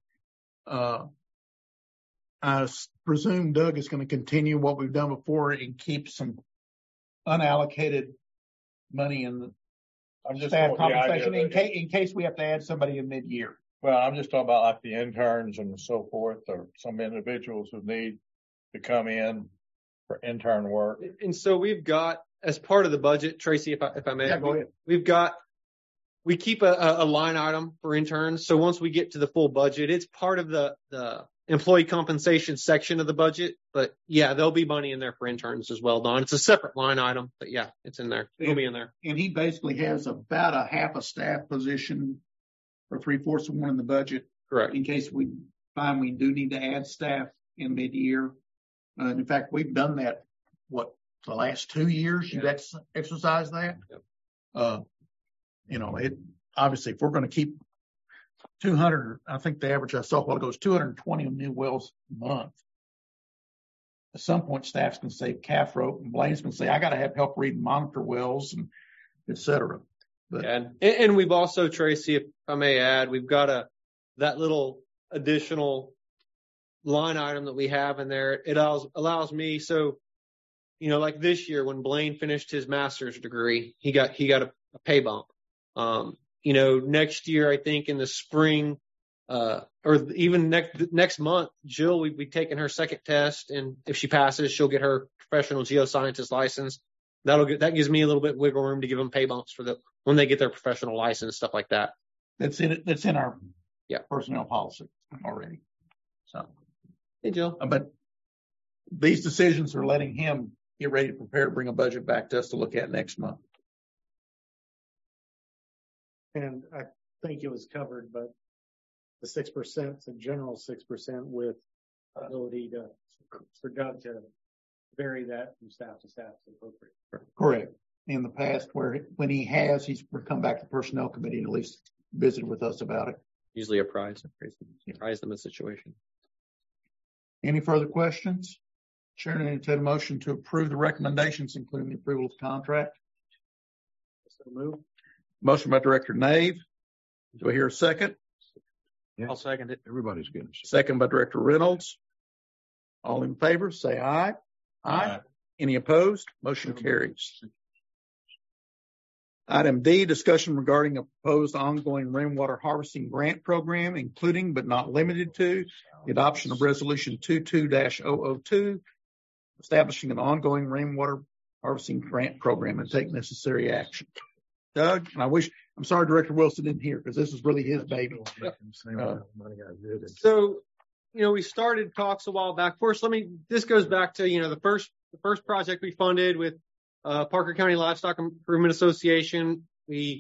I presume Doug is going to continue what we've done before and keep some unallocated money in the staff compensation in case we have to add somebody in mid-year. Well, I'm just talking about like the interns and so forth, or some individuals who need to come in for intern work. And so we've got, as part of the budget, Tracy, if I may, go ahead. we've got we keep a line item for interns. So once we get to the full budget, it's part of the employee compensation section of the budget. But yeah, there'll be money in there for interns as well, Don. It's a separate line item, but yeah, it's in there. It'll be in there. And he basically has about a half a staff position or 3/4 of one in the budget. Correct. In case we find we do need to add staff in mid-year. In fact, we've done that, the last 2 years, you've exercised that. Yep. It obviously, if we're going to keep 200, I think the average I saw a while ago is 220 new wells a month. At some point, staff's going to say calf rope, and Blaine's going to say, I got to have help read and monitor wells, and et cetera. But, and we've also, Tracy, if I may add, we've got that little additional line item that we have in there. It allows me, so, like this year when Blaine finished his master's degree, he got a pay bump. Next year, I think in the spring, or even next month, Jill, we'll be taking her second test, and if she passes, she'll get her professional geoscientist license. That gives me a little bit wiggle room to give them pay bumps when they get their professional license, stuff like that. That's in our personnel policy already. So, hey, Jill. But these decisions are letting him get ready to prepare to bring a budget back to us to look at next month. And I think it was covered, but the 6% is a general 6% with ability for Doug to vary that from staff to staff as appropriate. Correct. In the past, when he's come back to the personnel committee and at least visited with us about it. Usually apprise them of the situation. Any further questions? Chair, entertain a motion to approve the recommendations, including the approval of the contract. So move. Motion by Director Nave. Do I hear a second? Yeah. I'll second it. Everybody's getting a second by Director Reynolds. All in favor, say aye. Aye. Any opposed? Motion carries. Item D, discussion regarding a proposed ongoing rainwater harvesting grant program, including but not limited to the adoption of Resolution 22-002, establishing an ongoing rainwater harvesting grant program and take necessary action. Doug, and I'm sorry Director Wilson didn't hear because this is really his baby. So, we started talks a while back. First, this goes back to, the first project we funded with Parker County Livestock Improvement Association. We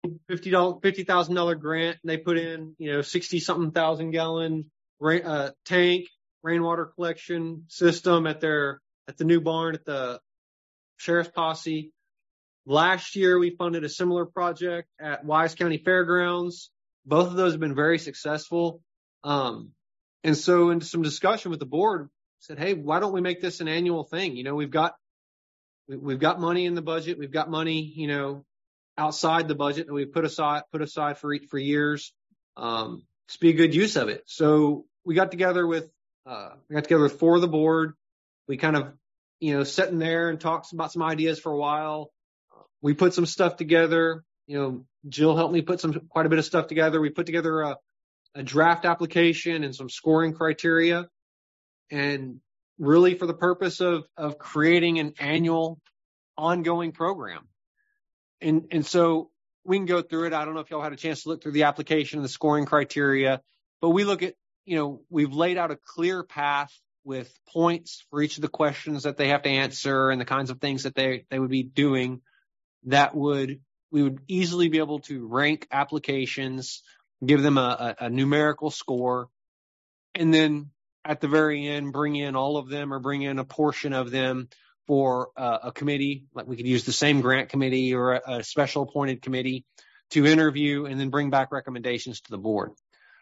$50,000 grant, and they put in, 60-something thousand gallon tank rainwater collection system at the new barn at the Sheriff's Posse. Last year, we funded a similar project at Wise County Fairgrounds. Both of those have been very successful. And so into some discussion with the board, said, hey, why don't we make this an annual thing? We've got money in the budget. We've got money, outside the budget that we've put aside for years. To be a good use of it. So we got together with four of the board. We kind of, sat in there and talked about some ideas for a while. We put some stuff together. Jill helped me put quite a bit of stuff together. We put together a draft application and some scoring criteria, and really for the purpose of creating an annual ongoing program. And so we can go through it. I don't know if y'all had a chance to look through the application and the scoring criteria, but we look at, we've laid out a clear path with points for each of the questions that they have to answer and the kinds of things that they would be doing that we would easily be able to rank applications, give them a numerical score, and then at the very end, bring in all of them or bring in a portion of them for a committee. Like we could use the same grant committee or a special appointed committee to interview and then bring back recommendations to the board.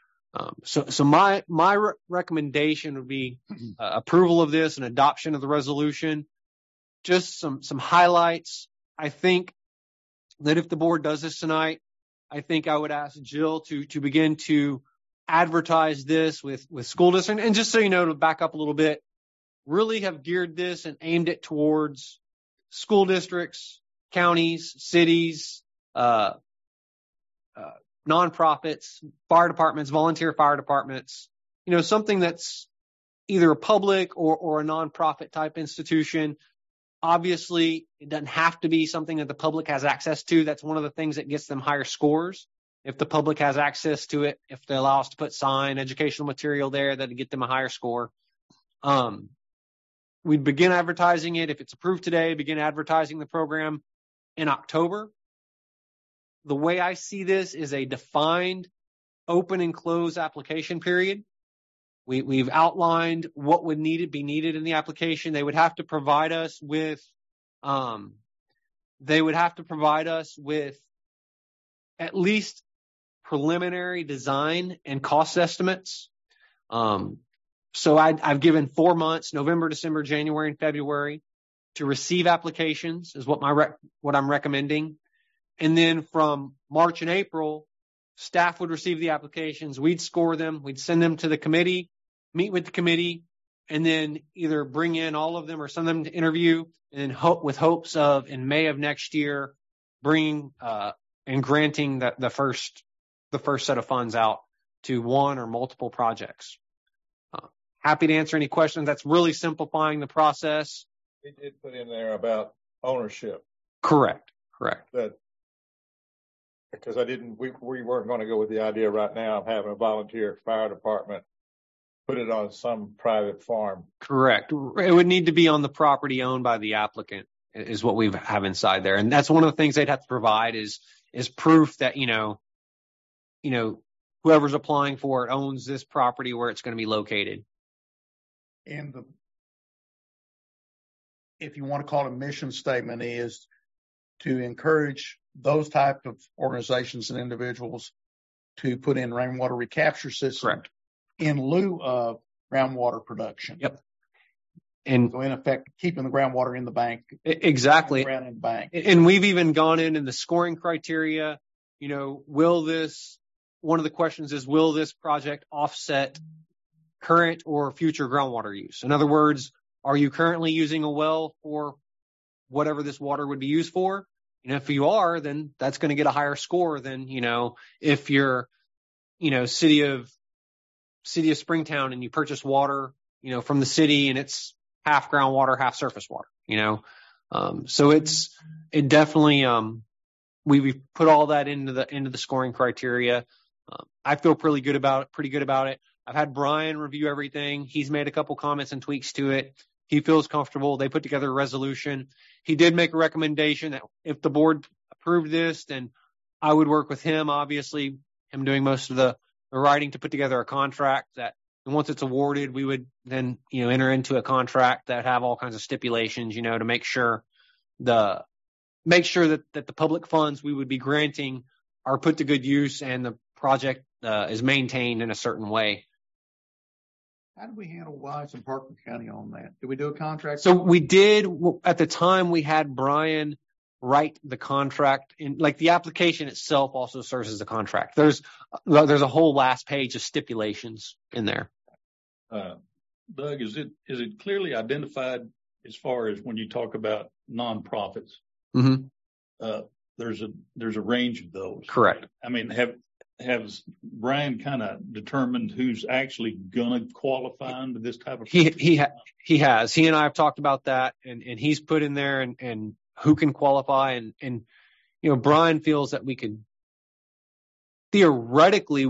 So my recommendation would be approval of this and adoption of the resolution. Just some highlights. I think that if the board does this tonight, I think I would ask Jill to begin to advertise this with school districts. And just so you know, to back up a little bit, really have geared this and aimed it towards school districts, counties, cities, nonprofits, fire departments, volunteer fire departments, something that's either a public or a nonprofit type institution Obviously, it doesn't have to be something that the public has access to. That's one of the things that gets them higher scores. If the public has access to it, if they allow us to put sign, educational material there, that'd get them a higher score. We'd begin advertising it. If it's approved today, begin advertising the program in October. The way I see this is a defined open and close application period. We've outlined what would be needed in the application. They would have to provide us with, at least preliminary design and cost estimates. So I've given 4 months, November, December, January, and February, to receive applications is what I'm recommending. And then from March and April, staff would receive the applications. We'd score them. We'd send them to the committee, meet with the committee, and then either bring in all of them or send them to interview, and then with hopes of in May of next year bringing and granting the first set of funds out to one or multiple projects. Happy to answer any questions. That's really simplifying the process. He did put in there about ownership. Correct. Because we weren't going to go with the idea right now of having a volunteer fire department put it on some private farm. Correct. It would need to be on the property owned by the applicant is what we have inside there. And that's one of the things they'd have to provide is proof that, whoever's applying for it owns this property where it's going to be located. And if you want to call it a mission statement, is to encourage those type of organizations and individuals to put in rainwater recapture systems. Correct. In lieu of groundwater production. Yep. And so in effect, keeping the groundwater in the bank. Exactly. In the bank. And we've even gone in the scoring criteria. One of the questions is, will this project offset current or future groundwater use? In other words, are you currently using a well for whatever this water would be used for? If you are, then that's going to get a higher score than, if you're, city of Springtown and you purchase water, from the city and it's half groundwater, half surface water, so it definitely, we've put all that into the scoring criteria. I feel pretty good about it. I've had Brian review everything. He's made a couple comments and tweaks to it. He feels comfortable. They put together a resolution. He did make a recommendation that if the board approved this, then I would work with him, obviously, him doing most of the writing to put together a contract that, and once it's awarded, we would then, enter into a contract that have all kinds of stipulations, to make sure that the public funds we would be granting are put to good use and the project is maintained in a certain way. How did we handle Wise and Parker County on that? Did we do a contract? So we did. At the time, we had Brian write the contract, and the application itself also serves as a contract. There's a whole last page of stipulations in there. Doug, is it clearly identified as far as when you talk about nonprofits? Mm-hmm. There's a range of those. Correct. I mean, has Brian kind of determined who's actually going to qualify under this type of? He has. He and I have talked about that, and he's put in there and who can qualify, and Brian feels that we could theoretically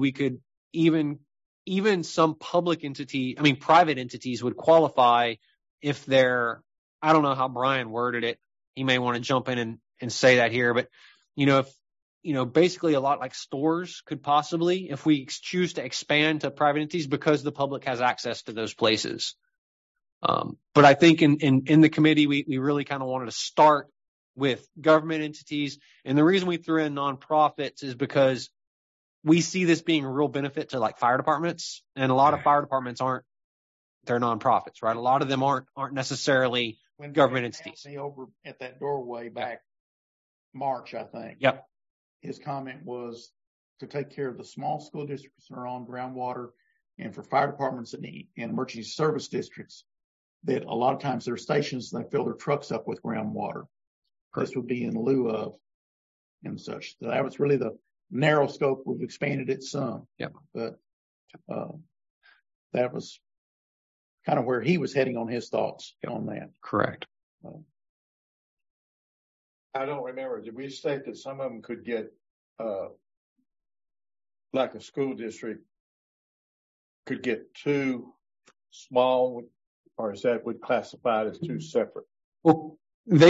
even some private entities would qualify if they're, I don't know how Brian worded it. He may want to jump in and say that here, but if basically a lot like stores could possibly, if we choose to expand to private entities, because the public has access to those places. But I think in the committee, we really kind of wanted to start with government entities. And the reason we threw in nonprofits is because we see this being a real benefit to fire departments, and a lot of fire departments they're nonprofits, right? A lot of them aren't necessarily government entities. Over at that doorway back March, I think. Yep. His comment was to take care of the small school districts that are on groundwater, and for fire departments and emergency service districts that a lot of times there are stations that fill their trucks up with groundwater. This would be in lieu of and such. So that was really the narrow scope. We've expanded it some. Yep. But that was kind of where he was heading on his thoughts on that. Correct. I don't remember. Did we state that some of them could get, like a school district could get two small, or is that would classify it as two separate? Well,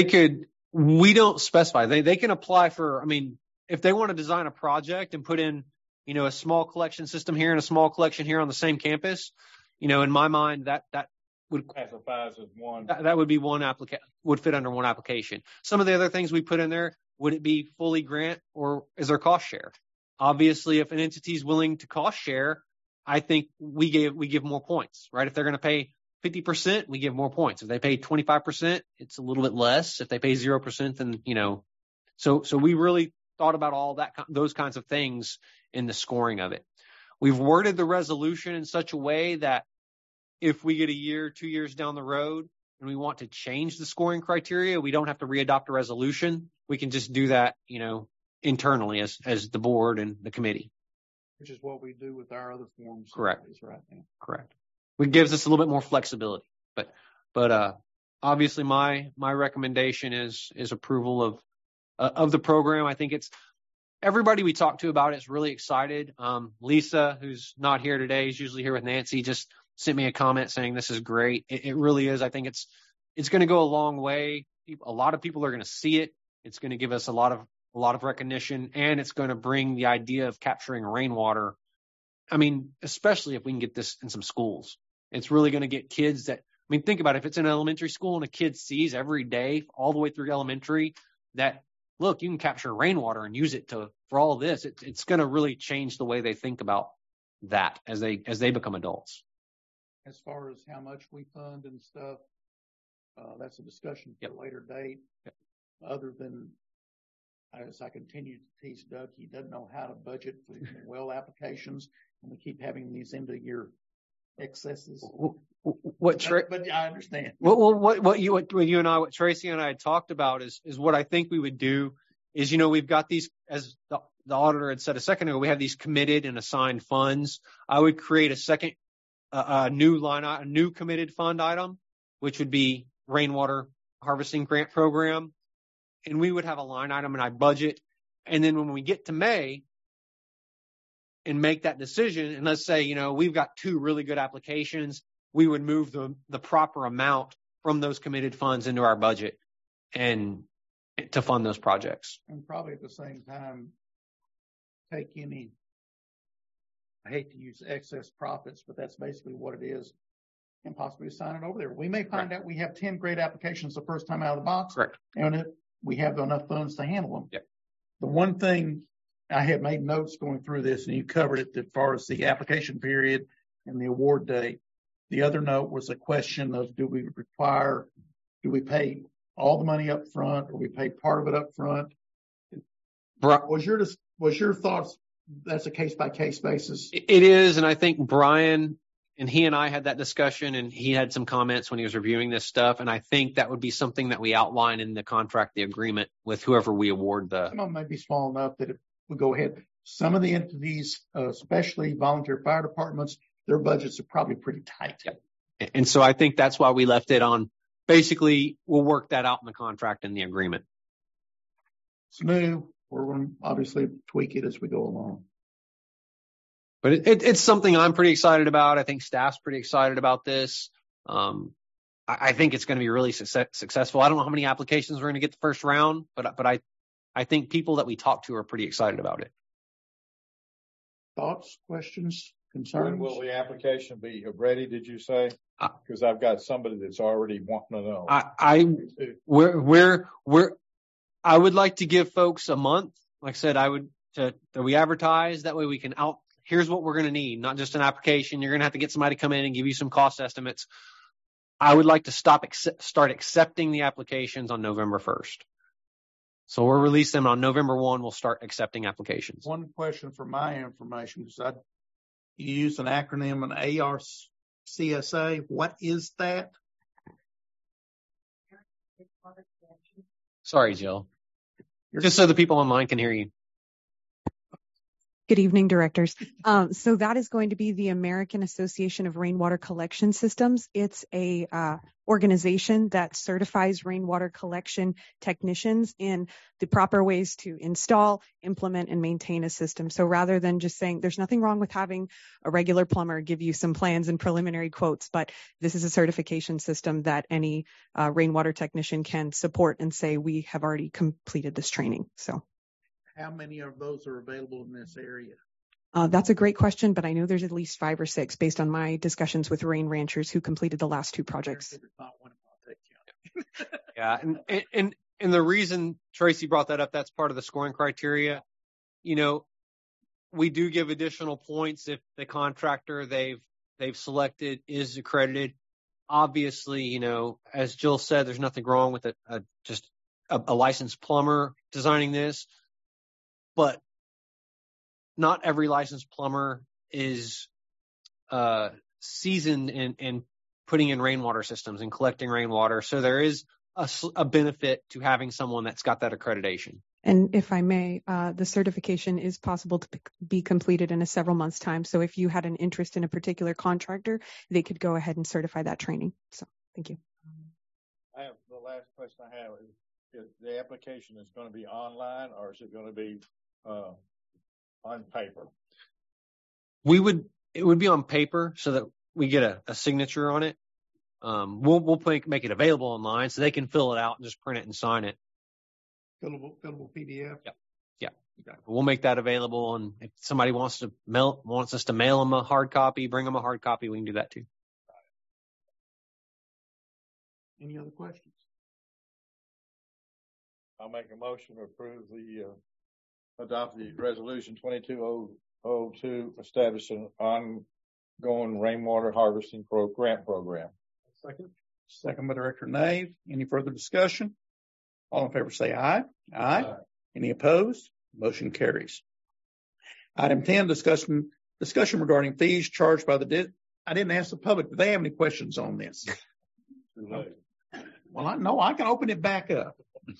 we don't specify. They can apply for, I mean, if they want to design a project and put in, a small collection system here and a small collection here on the same campus, in my mind, that would classify as one. That would be would fit under one application. Some of the other things we put in there, would it be fully grant or is there cost share? Obviously, if an entity is willing to cost share, I think we give more points, right? If they're going to pay 50%, we give more points. If they pay 25%, it's a little bit less. If they pay 0%, then, so we really thought about all those kinds of things in the scoring of it. We've worded the resolution in such a way that if we get a year, 2 years down the road and we want to change the scoring criteria, we don't have to readopt a resolution. We can just do that, internally as the board and the committee. Which is what we do with our other forms. Correct. Right now. Correct. It gives us a little bit more flexibility, but obviously my recommendation is approval of the program. I think everybody we talked to about it is really excited. Lisa, who's not here today, is usually here with Nancy, just sent me a comment saying this is great. It really is. I think it's going to go a long way. A lot of people are going to see it. It's going to give us a lot of recognition, and it's going to bring the idea of capturing rainwater. I mean, especially if we can get this in some schools, it's really going to get kids think about it. If it's in elementary school and a kid sees every day all the way through elementary that, look, you can capture rainwater and use it for all of this, it's going to really change the way they think about that as they become adults. As far as how much we fund and stuff, that's a discussion for a later date. Yep. Other than, as I continue to tease Doug, he doesn't know how to budget for well applications, and we keep having these end of year excesses. But I understand. What Tracy and I had talked about is what I think we would do is, we've got these, as the auditor had said a second ago, we have these committed and assigned funds. I would create a new committed fund item, which would be rainwater harvesting grant program. And we would have a line item in our budget. And then when we get to May and make that decision, and let's say, we've got 2 really good applications, we would move the proper amount from those committed funds into our budget and to fund those projects. And probably at the same time, take any, I hate to use excess profits, but that's basically what it is, and possibly assign it over there. We may find out we have 10 great applications the first time out of the box. Correct. And we have enough funds to handle them. Yep. The one thing I had made notes going through this, and you covered it as far as the application period and the award date. The other note was a question of, do we pay all the money up front, or we pay part of it up front? Was your thoughts, that's a case by case basis? It is. And I think Brian and he and I had that discussion, and he had some comments when he was reviewing this stuff. And I think that would be something that we outline in the contract, the agreement with whoever we award the. Some of them may be small enough that if we go ahead, some of the entities, especially volunteer fire departments, their budgets are probably pretty tight. Yep. And so I think that's why we left it on. Basically, we'll work that out in the contract and the agreement. It's new. We're going to obviously tweak it as we go along. But it's something I'm pretty excited about. I think staff's pretty excited about this. I think it's going to be really successful. I don't know how many applications we're going to get the first round, but I think people that we talk to are pretty excited about it. Thoughts, questions, concerns? When will the application be ready, did you say? Because I've got somebody that's already wanting to know. I would like to give folks a month. Like I said, that we advertise. That way we can here's what we're going to need, not just an application. You're going to have to get somebody to come in and give you some cost estimates. I would like to start accepting the applications on November 1st. So we'll release them on November 1. We'll start accepting applications. One question for my information, because you use an acronym, an ARCSA. What is that? Sorry, Jill. Just so the people online can hear you. Good evening, directors. So that is going to be the American Association of Rainwater Collection Systems. It's a organization that certifies rainwater collection technicians in the proper ways to install, implement, and maintain a system. So rather than just saying there's nothing wrong with having a regular plumber give you some plans and preliminary quotes, but this is a certification system that any rainwater technician can support and say we have already completed this training. So. How many of those are available in this area? That's a great question, but I know there's at least 5 or 6 based on my discussions with rain ranchers who completed the last 2 projects. Yeah, and the reason Tracy brought that up, that's part of the scoring criteria. You know, we do give additional points if the contractor they've selected is accredited. Obviously, you know, as Jill said, there's nothing wrong with a licensed plumber designing this. But not every licensed plumber is seasoned in putting in rainwater systems and collecting rainwater. So there is a benefit to having someone that's got that accreditation. And if I may, the certification is possible to be completed in a several months' time. So if you had an interest in a particular contractor, they could go ahead and certify that training. So thank you. I have the last question I have is the application is going to be online or is it going to be on paper? It would be on paper so that we get a signature on it. We'll make it available online so they can fill it out and just print it and sign it. Fillable PDF. Yeah. Okay. We'll make that available, and if somebody wants us to mail them a hard copy, bring them a hard copy, we can do that too. Any other questions? I'll make a motion to approve adopt the resolution 2202 establishing ongoing rainwater harvesting grant program. Second by Director Nave. Any further discussion? All in favor say aye. Aye. Any opposed? Motion carries. Item 10, discussion regarding fees charged by I didn't ask the public. Do they have any questions on this? Well, I can open it back up.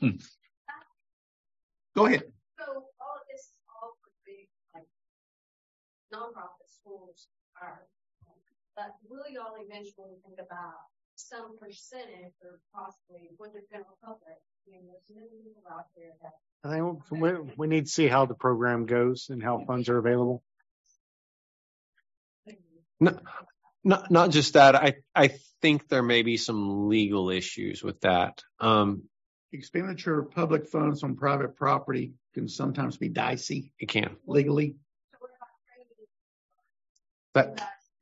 Go ahead. So all of this would be like nonprofit schools but will y'all eventually think about some percentage or possibly with the general public? I mean, there's many people out there that I think we need to see how the program goes and how funds are available. No, not just that. I think there may be some legal issues with that. Expenditure of public funds on private property can sometimes be dicey. It can. Legally. But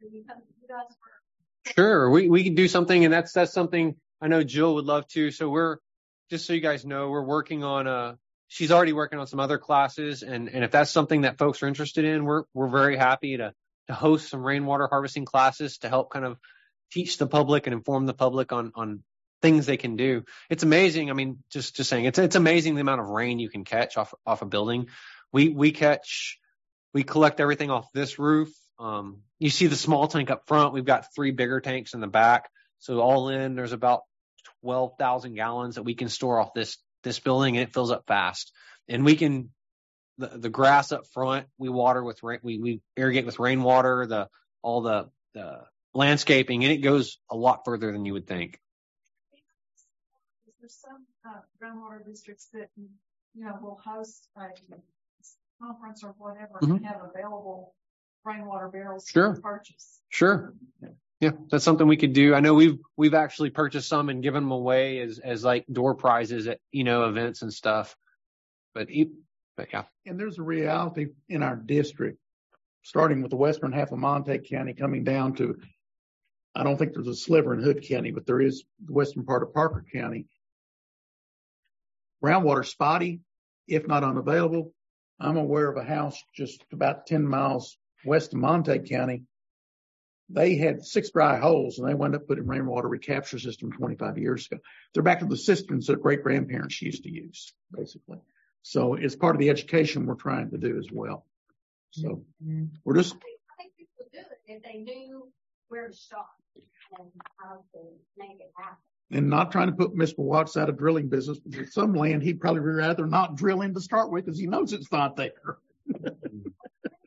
sure, we can do something, and that's something I know Jill would love to. So we're, just so you guys know, we're working on she's already working on some other classes, and if that's something that folks are interested in, we're very happy to host some rainwater harvesting classes to help kind of teach the public and inform the public on things they can do. It's amazing. I mean, just saying, it's amazing the amount of rain you can catch off a building. We collect everything off this roof. You see the small tank up front. We've got 3 bigger tanks in the back. So all in, there's about 12,000 gallons that we can store off this building, and it fills up fast. And we can, the grass up front, we water with we irrigate with rainwater, all the landscaping, and it goes a lot further than you would think. There's some groundwater districts that will host a conference or whatever and have available rainwater barrels to purchase. Sure. Yeah, that's something we could do. I know we've actually purchased some and given them away as like door prizes at events and stuff. But yeah. And there's a reality in our district, starting with the western half of Montague County, coming down to, I don't think there's a sliver in Hood County, but there is the western part of Parker County. Groundwater spotty, if not unavailable. I'm aware of a house just about 10 miles west of Montague County. They had 6 dry holes, and they wound up putting rainwater recapture system 25 years ago. They're back to the systems that great grandparents used to use, basically. So it's part of the education we're trying to do as well. So we're just. I think people would do it if they knew where to start and how to make it happen. And not trying to put Mr. Watts out of drilling business, but in some land he'd probably rather not drill in to start with because he knows it's not there.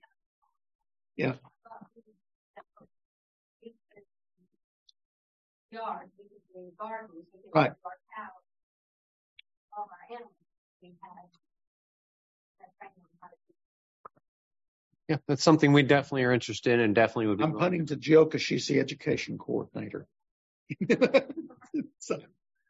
Yeah. Yard, we could do gardens, we could Right. do our cows, all our animals, we had that training on how to do. Yeah, that's something we definitely are interested in and definitely would be. I'm punting to Jill because she's the education coordinator. So,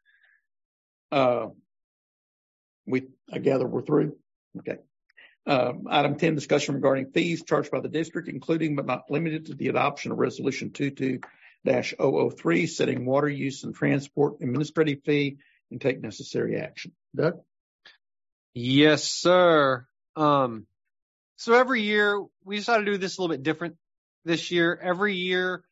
I gather we're through. Okay. Item 10, discussion regarding fees charged by the district, including but not limited to the adoption of Resolution 22-003, setting water use and transport administrative fee and take necessary action. Doug? Yes, sir. So every year we decided to do this a little bit different this year. Every year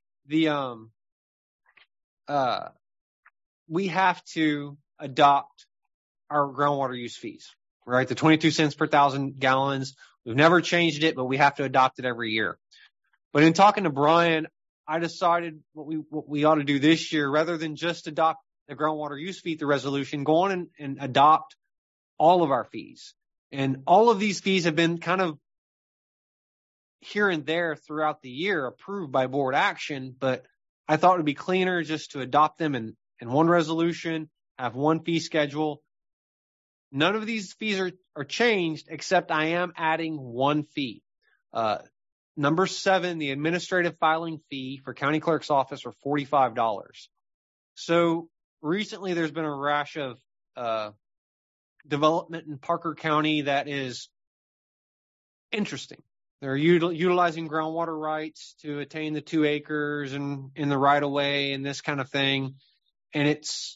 we have to adopt our groundwater use fees, right? The 22 cents per 1,000 gallons. We've never changed it, but we have to adopt it every year. But in talking to Brian, I decided what we ought to do this year, rather than just adopt the groundwater use fee through resolution, go on and adopt all of our fees. And all of these fees have been kind of here and there throughout the year approved by board action, but I thought it would be cleaner just to adopt them in one resolution, have one fee schedule. None of these fees are changed, except I am adding one fee. Number 7, the administrative filing fee for county clerk's office are $45. So recently there's been a rash of development in Parker County that is interesting. They're utilizing groundwater rights to attain the 2 acres and in the right of way and this kind of thing. And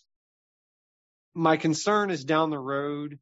my concern is down the road,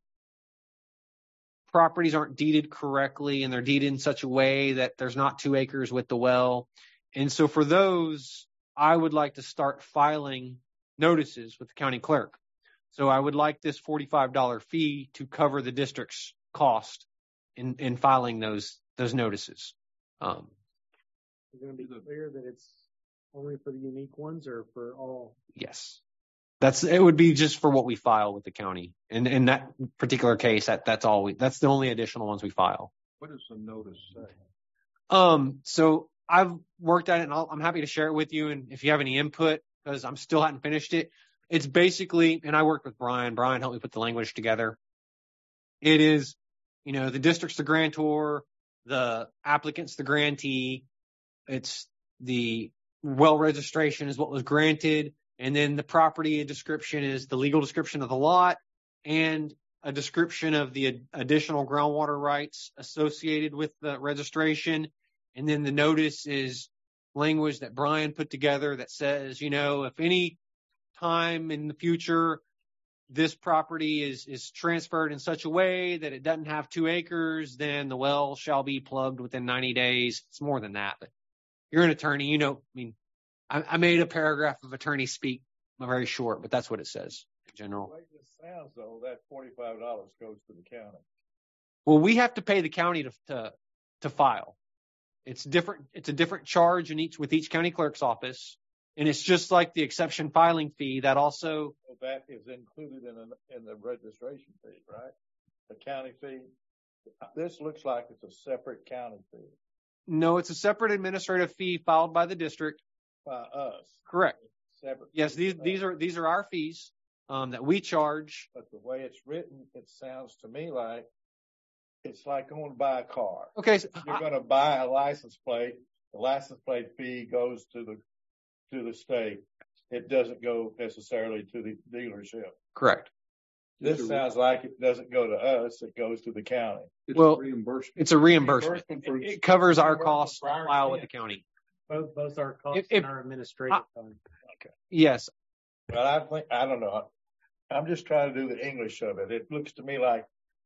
properties aren't deeded correctly and they're deeded in such a way that there's not 2 acres with the well. And so for those, I would like to start filing notices with the county clerk. So I would like this $45 fee to cover the district's cost in filing those notices. You're going to be clear that it's only for the unique ones or for all? Yes. It would be just for what we file with the county. And in that particular case, that's the only additional ones we file. What does the notice say? So I've worked at it and I'm happy to share it with you. And if you have any input, because I'm still hadn't finished it, it's basically, and I worked with Brian helped me put the language together. It is, the district's the grantor, the applicant's the grantee. It's the well registration is what was granted. And then the property description is the legal description of the lot and a description of the additional groundwater rights associated with the registration. And then the notice is language that Brian put together that says, if any time in the future this property is transferred in such a way that it doesn't have 2 acres, then the well shall be plugged within 90 days. It's more than that, but you're an attorney, I made a paragraph of attorney speak, very short, but that's what it says in general. The way this sounds, though, that $45 goes to the county. Well, we have to pay the county to file. It's different. It's a different charge with each county clerk's office, and it's just like the exception filing fee that also. So that is included in the registration fee, right? The county fee. This looks like it's a separate county fee. No, it's a separate administrative fee filed by the district. By us. Correct. Separate. Yes, these are our fees that we charge. But the way it's written, it sounds to me like it's like going to buy a car. Okay, so you're going to buy a license plate. The license plate fee goes to the state. It doesn't go necessarily to the dealership. Correct. This sounds like it doesn't go to us. It goes to the county. It's a reimbursement. It's a reimbursement. It covers our costs to file with the county. Both our costs and our administrative fund. Okay. Yes. Well, I don't know. I'm just trying to do the English of it. It looks to me like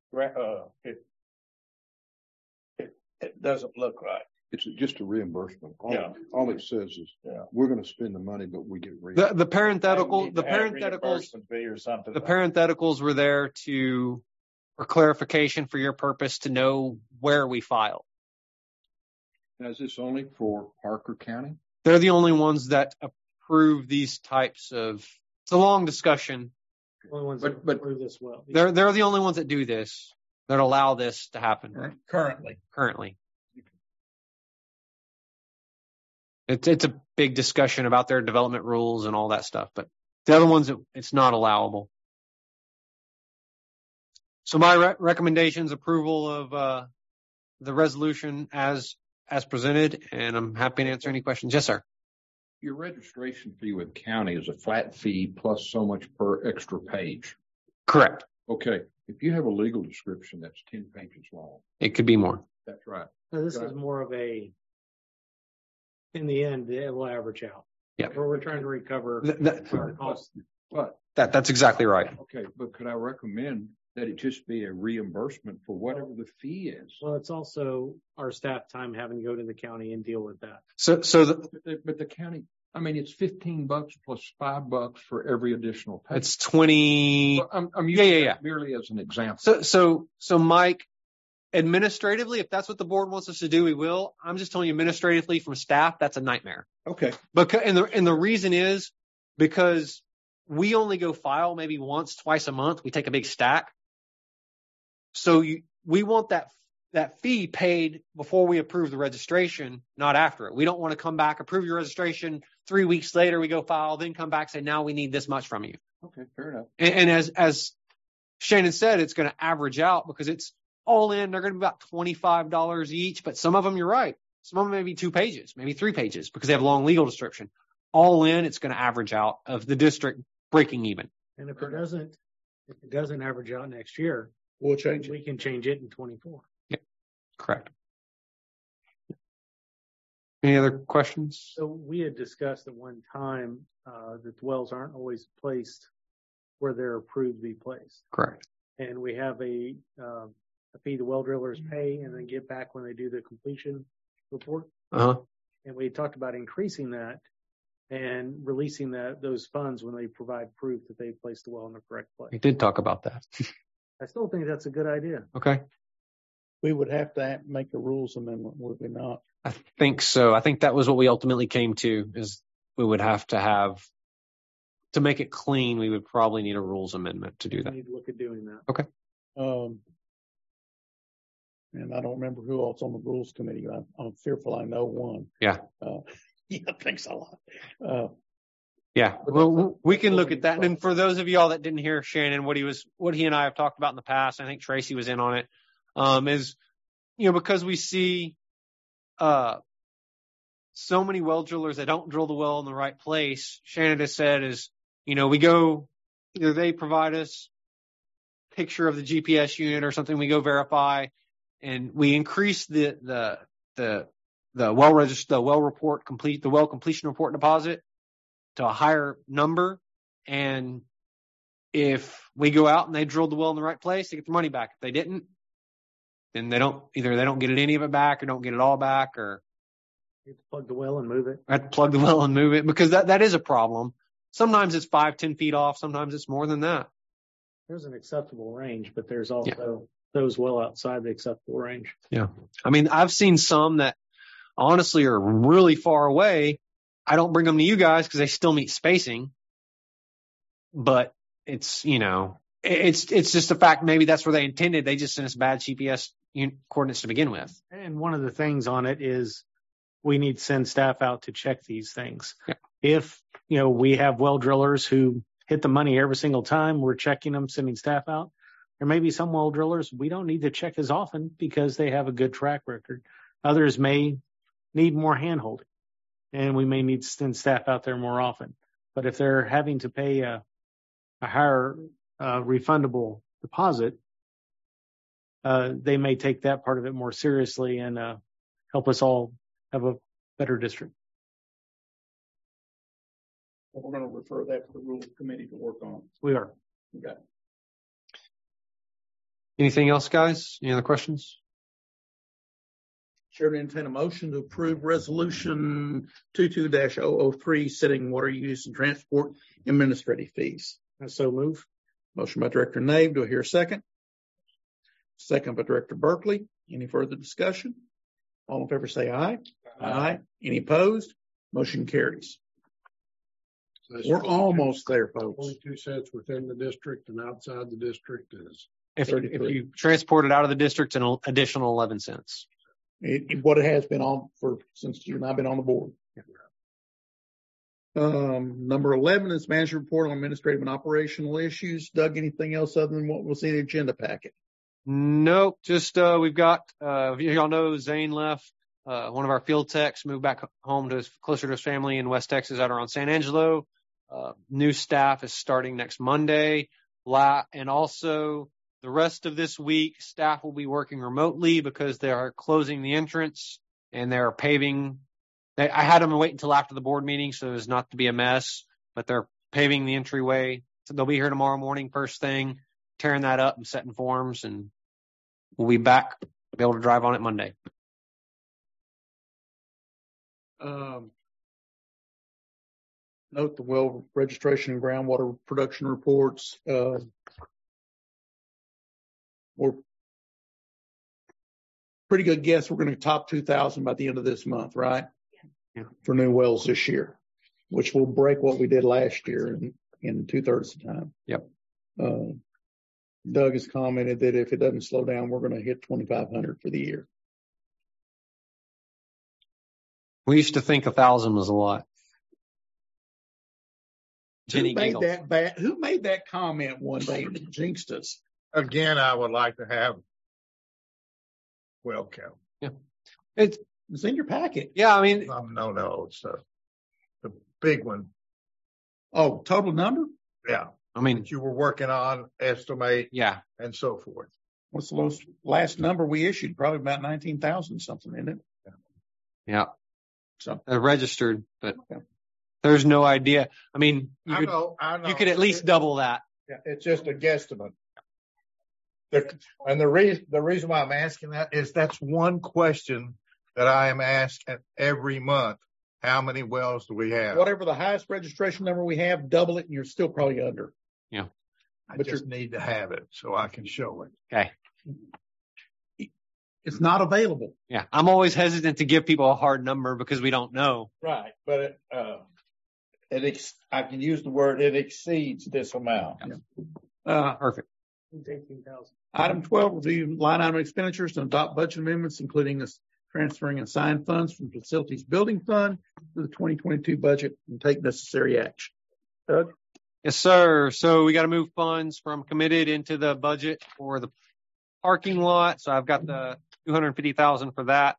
it doesn't look right. It's just a reimbursement. All it says is we're going to spend the money, but we get reimbursed. The parentheticals were there for clarification for your purpose to know where we file. Now, is this only for Parker County? They're the only ones that approve these types of. It's a long discussion. But approve this well. They're the only ones that do this, that allow this to happen. Currently. It's a big discussion about their development rules and all that stuff, but the other ones, it's not allowable. So my recommendation's approval of the resolution as presented, and I'm happy to answer any questions. Yes, sir. Your registration fee with the county is a flat fee plus so much per extra page. Correct. Okay. If you have a legal description that's 10 pages long, it could be more. That's right. So this is more of a, in the end, it will average out. Yeah. Where we're trying to recover our costs. But that's exactly right. Okay, but could I recommend that it just be a reimbursement for whatever the fee is? Well, it's also our staff time having to go to the county and deal with that. But the county, I mean, it's $15 plus $5 for every additional page. It's 20. I'm using that merely as an example. So Mike, administratively, if that's what the board wants us to do, we will. I'm just telling you, administratively from staff, that's a nightmare. Okay. And the reason is because we only go file maybe once, twice a month. We take a big stack. So we want that fee paid before we approve the registration, not after it. We don't want to come back, approve your registration. 3 weeks later, we go file, then come back, say, now we need this much from you. Okay, fair enough. And as Shannon said, it's going to average out because it's all in. They're going to be about $25 each, but some of them, you're right. Some of them may be 2 pages, maybe 3 pages because they have long legal description. All in, it's going to average out of the district breaking even. And if it doesn't average out next year, we'll change it. We can change it in 24. Yeah, correct. Any other questions? So we had discussed at one time that the wells aren't always placed where they're approved to be placed. Correct. And we have a fee the well drillers pay and then get back when they do the completion report. Uh-huh. And we talked about increasing that and releasing those funds when they provide proof that they placed the well in the correct place. We did talk about that. I still think that's a good idea. Okay. We would have to make a rules amendment, would we not? I think so. I think that was what we ultimately came to, is we would have to make it clean, we would probably need a rules amendment to do that. We need to look at doing that. Okay. And I don't remember who else on the rules committee. I'm fearful I know one. Yeah. Yeah, thanks a lot. Yeah, well, we can look at that. And for those of y'all that didn't hear Shannon, what he and I have talked about in the past, I think Tracy was in on it, is, because we see, so many well drillers that don't drill the well in the right place. Shannon has said is, we go, either they provide us picture of the GPS unit or something, we go verify, and we increase the well completion report deposit to a higher number. And if we go out and they drilled the well in the right place, they get the money back. If they didn't, then they don't get any of it back or don't get it all back, or you have to plug the well and move it. I have to plug the well and move it, because that is a problem. Sometimes it's 5-10 feet off. Sometimes it's more than that. There's an acceptable range, but there's also those well outside the acceptable range. Yeah. I mean, I've seen some that honestly are really far away. I don't bring them to you guys because they still meet spacing, but it's, it's just a fact. Maybe that's where they intended. They just sent us bad GPS coordinates to begin with. And one of the things on it is we need to send staff out to check these things. Yeah. If, we have well drillers who hit the money every single time, we're checking them, sending staff out. There may be some well drillers we don't need to check as often because they have a good track record. Others may need more hand-holding, and we may need to send staff out there more often. But if they're having to pay a higher refundable deposit, they may take that part of it more seriously and help us all have a better district. We're going to refer that to the rules committee to work on. We are. Okay. Anything else, guys? Any other questions? Chair to entertain a motion to approve resolution 22-003, setting water use and transport administrative fees. I so move. Motion by Director Nave. Do I hear a second? Second by Director Berkeley. Any further discussion? All in favor say aye. Aye. Any opposed? Motion carries. So we're almost there, folks. 22 cents within the district and outside the district is. If you transport it out of the district, an additional 11 cents. What it has been on since you and I've been on the board. Right. Number 11 is manager report on administrative and operational issues. Doug, anything else other than what was in the agenda packet? Nope. Just, we've got, y'all know Zane left. One of our field techs moved back home to closer to his family in West Texas out around San Angelo. New staff is starting next Monday. And also the rest of this week, staff will be working remotely because they are closing the entrance and they're paving. I had them wait until after the board meeting so as not to be a mess, but they're paving the entryway. So they'll be here tomorrow morning, first thing, tearing that up and setting forms, and we'll be back, be able to drive on it Monday. Note the well registration and groundwater production reports. We're pretty good guess we're going to top 2,000 by the end of this month, right? Yeah. For new wells this year, which will break what we did last year in 2/3 the time. Yep. Doug has commented that if it doesn't slow down, we're going to hit 2,500 for the year. We used to think 1,000 was a lot. Who made that comment one day and jinxed us? Again, I would like to have well count. Yeah. It's in your packet. Yeah, I mean. No. It's the big one. Oh, total number? Yeah. I mean. That you were working on, estimate. Yeah. And so forth. What's the last number we issued? Probably about 19,000 something, isn't it? Yeah. So. Registered, but there's no idea. I mean, I know. You could at least double that. Yeah, it's just a guesstimate. And the reason why I'm asking that is that's one question that I am asked every month. How many wells do we have? Whatever the highest registration number we have, double it and you're still probably under. Yeah. I just need to have it so I can show it. Okay. It's not available. Yeah. I'm always hesitant to give people a hard number because we don't know. Right. But I can use the word it exceeds this amount. Yeah. Perfect. 18,000. Item 12, review line item expenditures and adopt budget amendments, including transferring assigned funds from facilities building fund to the 2022 budget and take necessary action. Doug? Yes, sir. So we got to move funds from committed into the budget for the parking lot. So I've got the $250,000 for that.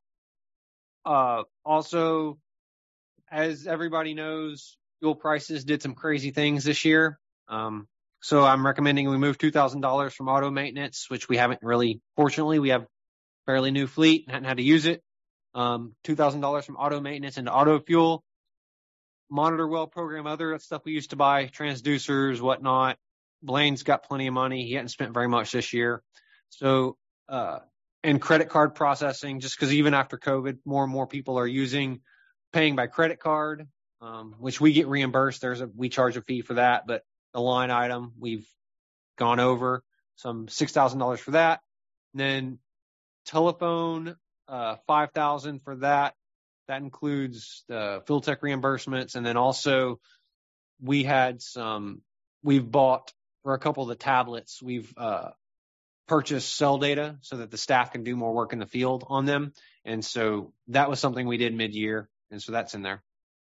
Also, as everybody knows, fuel prices did some crazy things this year. So I'm recommending we move $2,000 from auto maintenance, which we haven't really, fortunately, we have fairly new fleet and hadn't had to use it. $2,000 from auto maintenance into auto fuel, monitor well program, other stuff we used to buy, transducers, whatnot. Blaine's got plenty of money. He hadn't spent very much this year. So, and credit card processing, just because even after COVID, more and more people are paying by credit card, which we get reimbursed. We charge a fee for that, but the line item we've gone over some $6,000 for that. And then telephone, $5,000 for that. That includes the field tech reimbursements. And then also we've bought for a couple of the tablets, we've, purchased cell data so that the staff can do more work in the field on them. And so that was something we did mid-year. And so that's in there.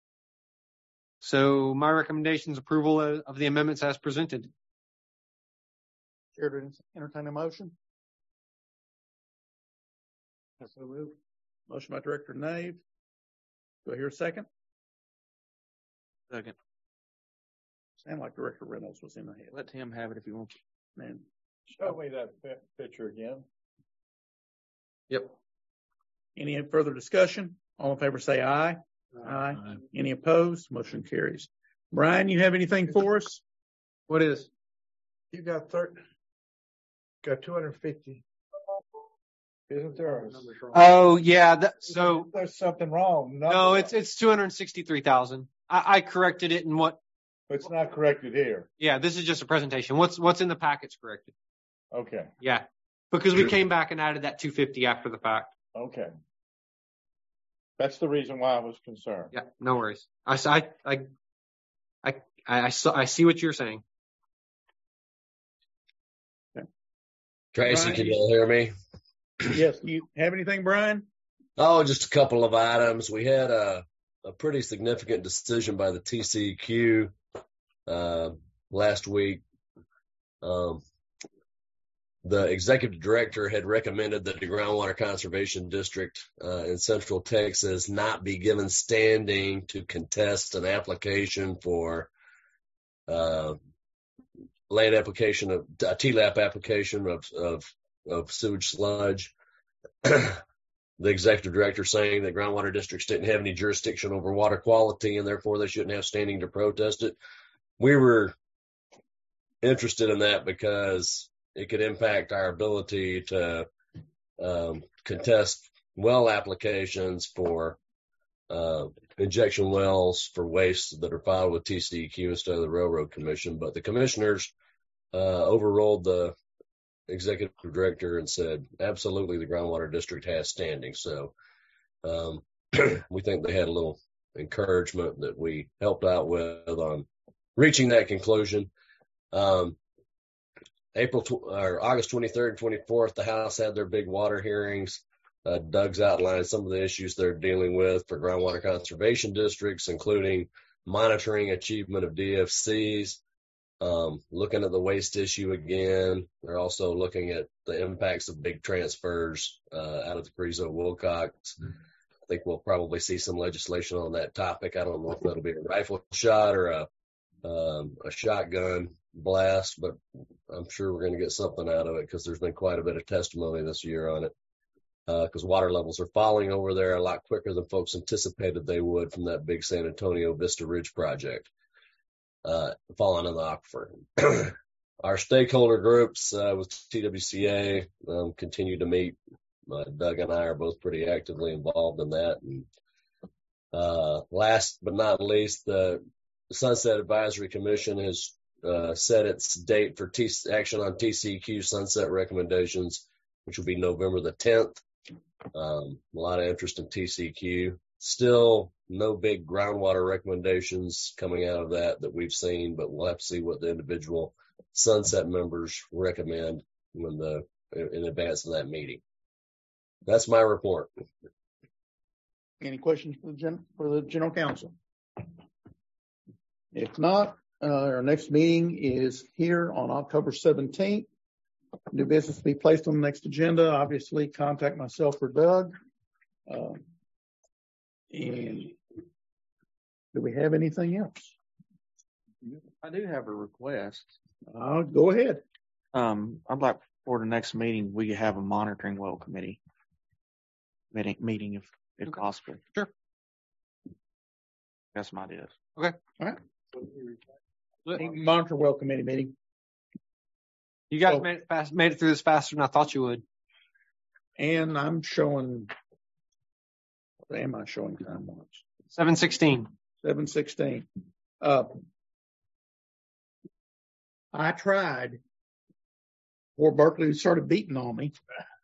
So my recommendation is approval of the amendments as presented. Chair to entertain a motion. So moved. Motion by Director Nave. Do I hear a second? Second. Sound like Director Reynolds was in the head. Let him have it if he wants. Man. Show me that picture again. Yep. Any further discussion? All in favor say aye. Aye. Any opposed? Motion carries. Brian, you have anything for us? What is? You got 250. Isn't there? Oh yeah. So there's something wrong. No, it's 263,000. I corrected it in what? It's not corrected here. Yeah, this is just a presentation. What's in the packet's corrected. Okay. Yeah, because we came back and added that 250 after the fact. Okay. That's the reason why I was concerned. Yeah, no worries. I see what you're saying. Okay. Tracy, Brian, can you all hear me? Yes. Do you have anything, Brian? Oh, just a couple of items. We had a pretty significant decision by the TCEQ last week. The executive director had recommended that the Groundwater Conservation District in Central Texas not be given standing to contest an application for land application of a TLAP application of sewage sludge. The executive director saying that groundwater districts didn't have any jurisdiction over water quality and therefore they shouldn't have standing to protest it. We were interested in that because it could impact our ability to contest well applications for injection wells for waste that are filed with TCEQ instead of the Railroad Commission. But the commissioners overruled the executive director and said, absolutely, the groundwater district has standing. So we think they had a little encouragement that we helped out with on reaching that conclusion. August 23rd and 24th, the House had their big water hearings. Doug's outlined some of the issues they're dealing with for groundwater conservation districts, including monitoring achievement of DFCs, looking at the waste issue again. They're also looking at the impacts of big transfers out of the Carrizo Wilcox. I think we'll probably see some legislation on that topic. I don't know if that'll be a rifle shot or a shotgun blast, but I'm sure we're going to get something out of it because there's been quite a bit of testimony this year on it. Because water levels are falling over there a lot quicker than folks anticipated they would from that big San Antonio Vista Ridge project falling in the aquifer. Our stakeholder groups with TWCA continue to meet. Doug and I are both pretty actively involved in that. And last but not least, the Sunset Advisory Commission has set its date for action on TCEQ sunset recommendations, which will be November the 10th. A lot of interest in TCEQ. Still no big groundwater recommendations coming out of that we've seen, but we'll have to see what the individual sunset members recommend in advance of that meeting. That's my report. Any questions for the general counsel? If not, our next meeting is here on October 17th. New business to be placed on the next agenda. Obviously, contact myself or Doug. And do we have anything else? I do have a request. Go ahead. I'd like for the next meeting we have a monitoring well committee meeting if possible. Sure. That's my idea. Okay. All right. Monitor well committee meeting. You guys made it through this faster than I thought you would. And I'm showing. What am I showing time wise? 7:16. 7:16. I tried before Berkeley started beating on me.